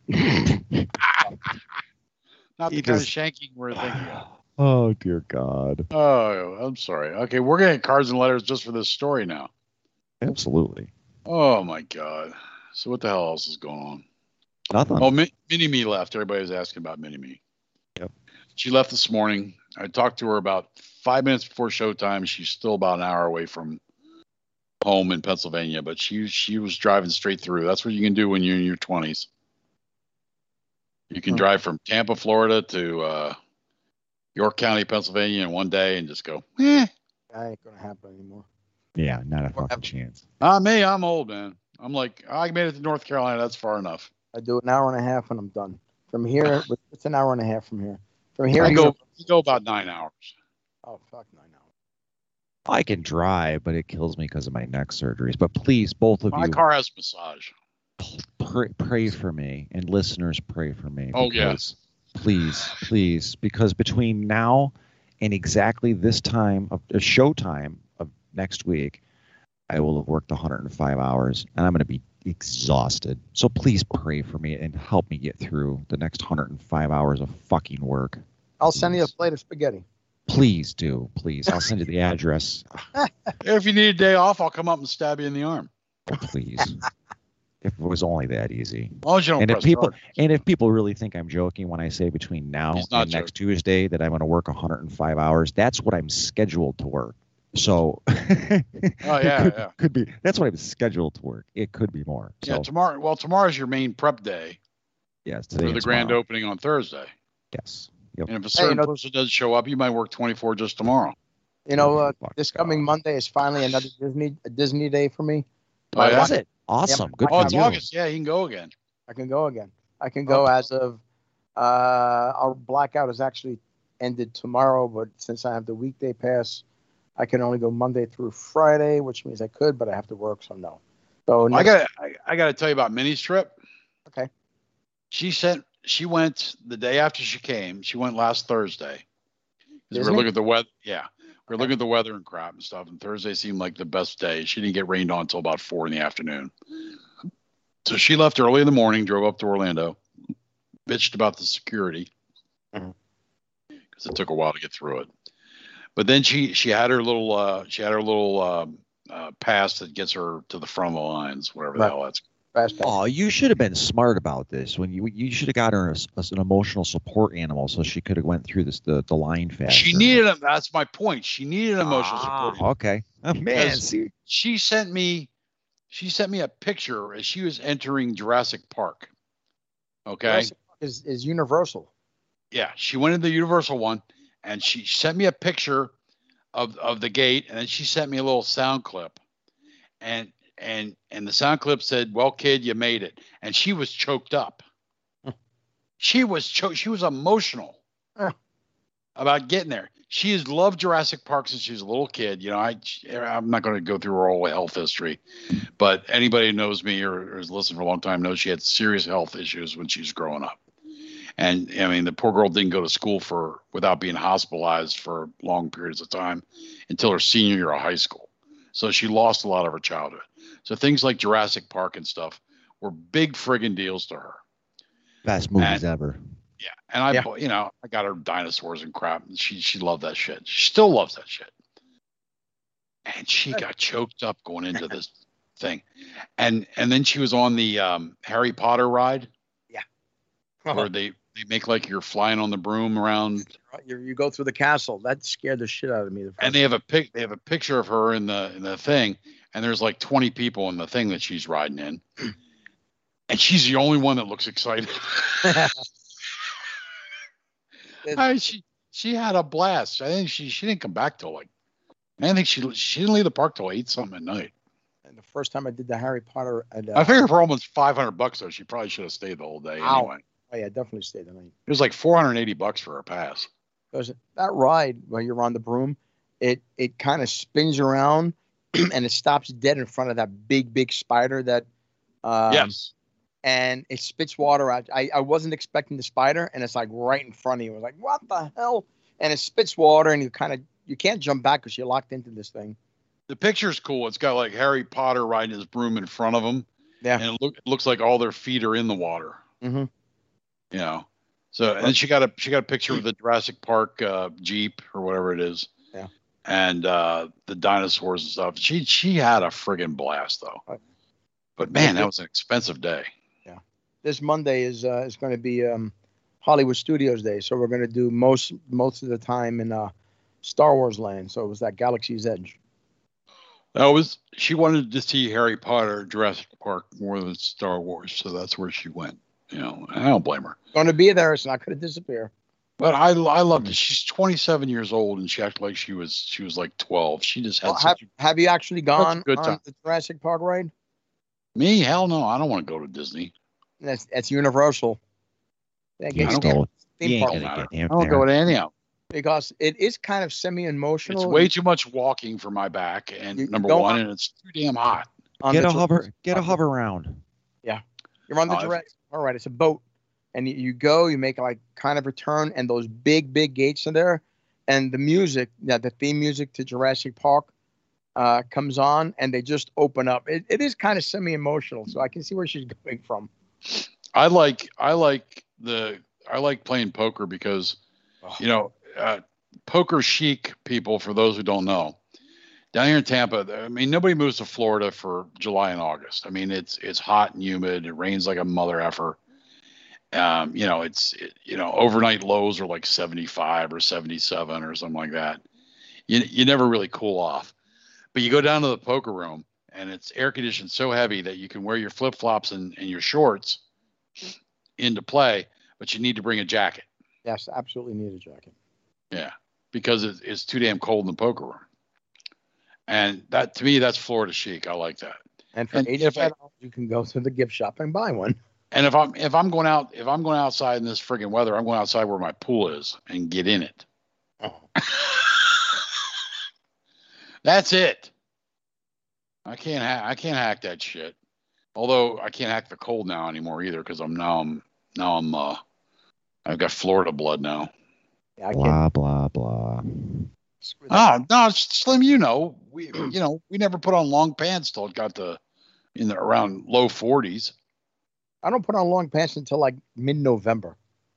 Not the He kind just- of shanking we're thinking of. Oh dear God! Oh, I'm sorry. Okay, we're getting cards and letters just for this story now. Absolutely Oh my God. So what the hell else is going on? nothing. Oh, Mi- Mini Me left. Everybody was asking about Mini Me. Yep. She left this morning. I talked to her about five minutes before showtime. She's still about an hour away from home in Pennsylvania, but she she was driving straight through. That's what you can do when you're in your twenties. You can Hmm. drive from Tampa, Florida to uh, York County, Pennsylvania in one day and just go, eh. That ain't gonna happen anymore. Yeah, not a Or fucking have- chance. Not me. I'm old, man. I'm like, I made it to North Carolina. That's far enough. I do an hour and a half and I'm done. From here, it's an hour and a half from here. From here, I to go, Uni- I go about nine hours. Oh fuck, nine hours. I can drive, but it kills me because of my neck surgeries. But please, both of My you, car has massage. pray, pray for me, and listeners, pray for me. Oh, yeah. because, please, please, because between now and exactly this time of uh, show time of next week, I will have worked one hundred five hours, and I'm going to be exhausted. So please pray for me and help me get through the next one hundred five hours of fucking work. I'll send you a Please. plate of spaghetti. Please do, please. I'll send you the address. If you need a day off, I'll come up and stab you in the arm. Please. If it was only that easy. As long as you don't And if press people start. and if people really think I'm joking when I say between now He's not and next Tuesday that I'm going to work one hundred five hours, that's what I'm scheduled to work. So Oh, it yeah, could, yeah. could be that's what I'm scheduled to work. It could be more. Yeah, So tomorrow. Well, tomorrow's your main prep day yes, today for and the grand tomorrow. opening on Thursday. Yes. Yep. And if a Hey, certain you know- person doesn't show up, you might work twenty-four just tomorrow. You know, uh, Fuck this God. coming Monday is finally another Disney a Disney day for me. Oh, My yeah? That's wife- it. Awesome. Yep. Good Oh, for it's you. August. Yeah, you can go again. I can go again. I can go Okay. as of uh, our blackout is actually ended tomorrow, but since I have the weekday pass, I can only go Monday through Friday, which means I could, but I have to work, so no. So I next, got. I, I got to tell you about Minnie's trip. Okay. She sent. She went the day after she came. She went last Thursday. Because we Disney? were looking at the weather. Yeah, we we're Okay. looking at the weather and crap and stuff. And Thursday seemed like the best day. She didn't get rained on until about four in the afternoon. So she left early in the morning, drove up to Orlando, bitched about the security Mhm. because it took a while to get through it. But then she she had her little uh, she had her little um, uh, pass that gets her to the front of the lines, whatever the Right. hell that's. fast pass. Oh, you should have been smart about this. When you you should have got her as, as an emotional support animal, so she could have went through this the, the line faster. She needed a, that's my point. She needed emotional Ah, support. okay. Oh, man, Because- see, She sent me she sent me a picture as she was entering Jurassic Park. Okay. Jurassic Park is is universal. Yeah, she went into the Universal one and she sent me a picture of of the gate, and then she sent me a little sound clip. And and and the sound clip said, "Well, kid, you made it." And she was choked up. She was cho- she was emotional Huh. about getting there. She has loved Jurassic Park since she was a little kid. You know, I I'm not going to go through her whole health history, but anybody who knows me or, or has listened for a long time knows she had serious health issues when she was growing up. And I mean, the poor girl didn't go to school for without being hospitalized for long periods of time until her senior year of high school. So she lost a lot of her childhood. So things like Jurassic Park and stuff were big friggin' deals to her. best movies ever. Yeah, and I, Yeah. bought- you know, I got her dinosaurs and crap, and she she loved that shit. She still loves that shit. And she got choked up going into this thing, and and then she was on the um, Harry Potter ride, where they they make like you're flying on the broom around, You, you go through the castle. That scared the shit out of me. The and first they have a pic they have a picture of her in the in the thing, and there's like twenty people in the thing that she's riding in, and she's the only one that looks excited. I, she she had a blast. I think she she didn't come back till like I don't think she she didn't leave the park till eight something at night. And the first time I did the Harry Potter, at, uh, I figure for almost five hundred bucks though, she probably should have stayed the whole day Ow. anyway. Oh yeah, definitely stay the night. It was like four hundred eighty bucks for a pass. Because that ride where you're on the broom, it it kind of spins around and it stops dead in front of that big big spider that. Um, yes. And it spits water out. I, I wasn't expecting the spider, and it's like right in front of you. I was like, what the hell? And it spits water, and you kind of you can't jump back because you're locked into this thing. The picture's cool. It's got like Harry Potter riding his broom in front of him. Yeah. And it, look, it looks like all their feet are in the water. Mm-hmm. You know. So and then she got a she got a picture of the Jurassic Park uh, Jeep or whatever it is. Yeah. And uh, the dinosaurs and stuff. She she had a friggin' blast though. Right. But man, that was an expensive day. Yeah. This Monday is uh, is going to be um, Hollywood Studios Day, so we're going to do most most of the time in uh, Star Wars land. So it was that Galaxy's Edge. That was she wanted to see Harry Potter, Jurassic Park more than Star Wars, so that's where she went. You know, I don't blame her. Going to be there, it's not going to disappear. But I I loved it. She's twenty-seven years old and she acted like she was she was like twelve. She just had Well, such have, have you actually gone good on time. the Jurassic Park ride? a, me hell no. I don't want to go to Disney. That's that's Universal. They You get you still- theme you ain't park gonna get I him don't there. go to any of them. because it is kind of semi-emotional. It's way too much walking for my back, and You- you number don't one, want- and it's too damn hot. on Get the a Jurassic hover. Get a Park. hover round. You're on the Oh, if- Jurassic. All right, it's a boat, and you, you go, you make like kind of a turn, and those big, big gates are there, and the music, yeah, the theme music to Jurassic Park, uh, comes on, and they just open up. It, it is kind of semi-emotional, so I can see where she's going from. I like I like the I like playing poker because you know uh, poker chic people. For those who don't know, down here in Tampa, I mean nobody moves to Florida for July and August. I mean it's it's hot and humid. It rains like a mother effer. Um, you know it's it, you know overnight lows are like seventy-five or seventy-seven or something like that. You you never really cool off, but you go down to the poker room and it's air conditioned so heavy that you can wear your flip flops and, and your shorts into play, but you need to bring a jacket. Yes, absolutely need a jacket. Yeah, because it's, it's too damn cold in the poker room. And that to me, that's Florida chic. I like that. And for And if eighty-five I- dollars, you can go to the gift shop and buy one. And if I'm if I'm going out if I'm going outside in this friggin' weather, I'm going outside where my pool is and get in it. Oh. That's it. I can't ha- I can't hack that shit. Although I can't hack the cold now anymore either because I'm now I'm now I'm uh I've got Florida blood now. Yeah, I can't. Blah blah blah. Screw that. Ah, no, Slim, you know, we you know, we never put on long pants till it got to in the around low forties. I don't put on long pants until like mid-November.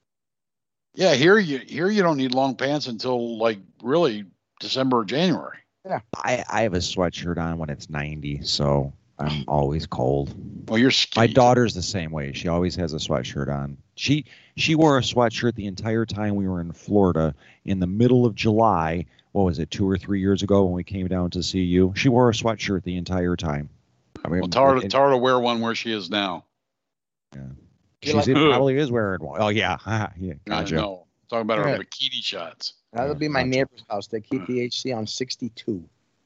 Yeah, here you here you don't need long pants until like really December or January. I, I have a sweatshirt on when it's ninety, so I'm always cold. Well, you're My skinny. daughter's the same way. She always has a sweatshirt on. She she wore a sweatshirt the entire time we were in Florida in the middle of July. What was it, two or three years ago when we came down to see you? She wore a sweatshirt the entire time. I mean, Well, tell her, and- tell her to wear one where she is now. she's like- it probably is wearing one. Oh yeah, yeah, gotcha. I know. Talking about her Yeah. bikini shots. That'll be my Gotcha. neighbor's house. They keep the H C on sixty-two.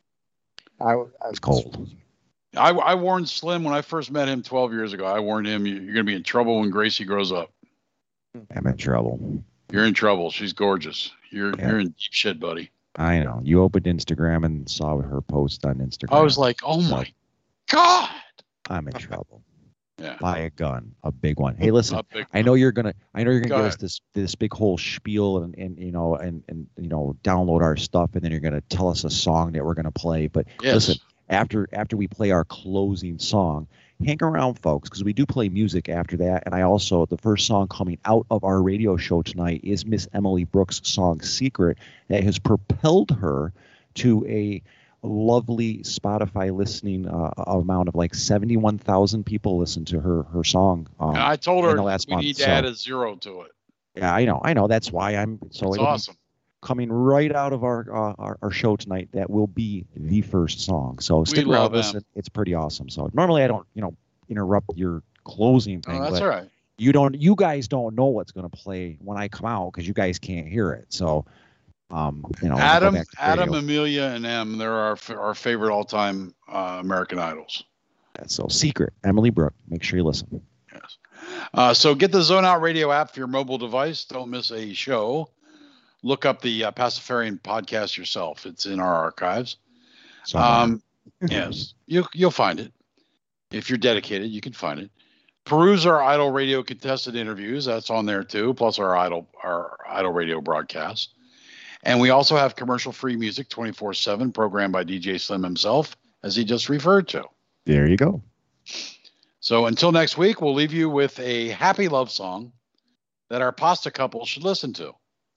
I, I, It's cold. I, I warned Slim when I first met him twelve years ago. I warned him, "You- you're going to be in trouble when Gracie grows up. I'm in trouble. You're in trouble. She's gorgeous. You're Yeah. you're in deep shit, buddy." I know. You opened Instagram and saw her post on Instagram. I was like, "Oh my god!" I'm in trouble. Yeah. Buy a gun, a big one. Hey, listen. A big I know you're gonna. I know you're gonna Go give us this this big whole spiel and, and you know and and you know download our stuff and then you're gonna tell us a song that we're gonna play. But Yes. listen, after after we play our closing song, hang around, folks, because we do play music after that. And I also the first song coming out of our radio show tonight is Miss Emily Brooks' song "Secret" that has propelled her to a lovely Spotify listening uh, amount of like seventy-one thousand people listen to her her song. Um, And I told in her the last we month, need to so- add a zero to it. Yeah, I know, I know. That's why I'm so It's it'll be awesome. coming right out of our, uh, our our show tonight. That will be the first song. So stick We around, love them. listen. It's pretty awesome. So normally I don't, you know, interrupt your closing thing, Oh, that's but all right. you don't, you guys don't know what's going to play when I come out because you guys can't hear it. So, um, you know, we'll go Adam, back to Adam, radio. Amelia, and Em, they're our our favorite all time uh, American Idols. So Secret, Emily Brooke. Make sure you listen. Yes. Uh, so get the Zone Out Radio app for your mobile device. Don't miss a show. Look up the uh, Pastafarian podcast yourself. It's in our archives. Um, yes, you, you'll find it. If you're dedicated, you can find it. Peruse our Idle Radio contested interviews. That's on there too, plus our Idle, our Idle Radio broadcasts. And we also have commercial-free music twenty-four seven, programmed by D J Slim himself, as he just referred to. There you go. So until next week, we'll leave you with a happy love song that our pasta couple should listen to.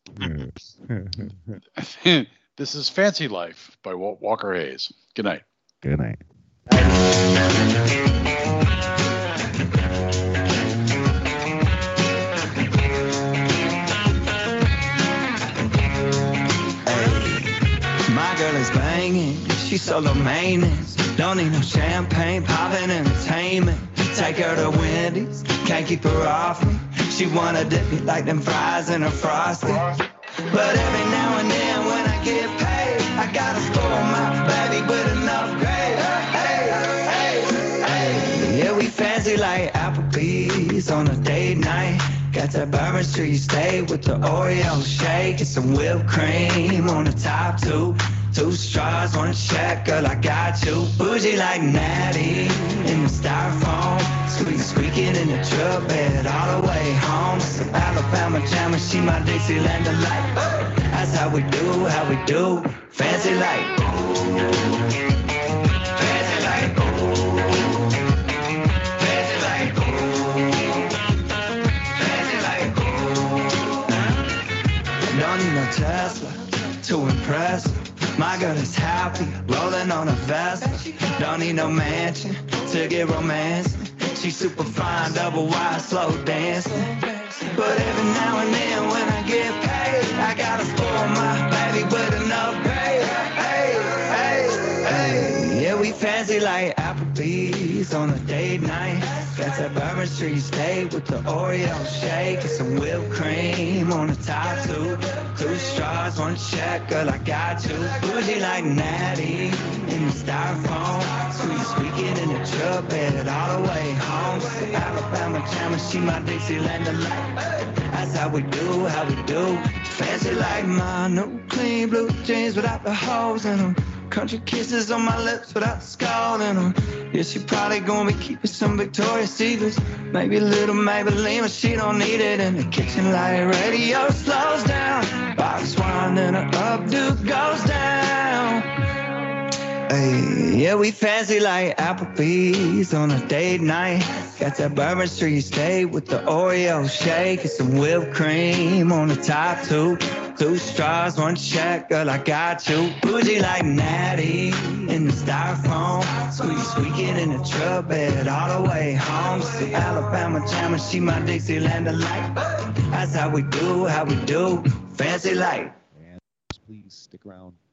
This is Fancy Life by Walt Walker Hayes. Good night. Good night. My girl is banging, she's solo maintenance. Don't need no champagne, poppin' entertainment. Take her to Wendy's, can't keep her off me. She wanna dip me like them fries in her frosty. But every now and then when I get paid, I gotta spoil my baby with enough grade. Hey, hey, hey. Yeah, we fancy like Applebee's on a date night. Got that Bourbon Street steak with the Oreo shake and some whipped cream on the top two. Two straws, one check, girl, I got you. Bougie like Natty in the styrofoam. Squeak, squeaking in the truck bed all the way home. Some Alabama jammer, she my Dixieland delight. That's how we do, how we do. Fancy like. Fancy like. Fancy like. Fancy like. Don't need no Tesla to impress her. My girl is happy, rolling on a Vespa. Don't need no mansion to get romance. She's super fine, double wide, slow dancing. But every now and then when I get paid, I gotta spoil my baby with enough grade. Hey, hey, hey. Yeah, we fancy like Applebee's on a date night. Got that Bourbon Street steak with the Oreo shake and some whipped cream on the top two. Two straws, one check, girl, I got you. Bougie like Natty in the styrofoam. Squeak, squeaking in the truck bed all the way home. Some Alabama jammer, she my Dixieland delight. That's how we do, how we do. Fancy like my new clean blue jeans without the holes in them. Country kisses on my lips without the scald in them. Yeah, she probably gonna be keeping some Victoria's Secrets. Maybe a little Maybelline, but she don't need it. In the kitchen light radio slows down. Box wine and her updo goes down. Hey, yeah, we fancy like Applebee's on a date night. Got that Bourbon Street steak with the Oreo shake and some whipped cream on the top two. Two straws, one check, girl, I got you. Bougie like Natty in the styrofoam. Squeak, squeaking in the truck bed all the way home. Some Alabama jammer, she my Dixieland delight. That's how we do, how we do. Fancy like. And please stick around.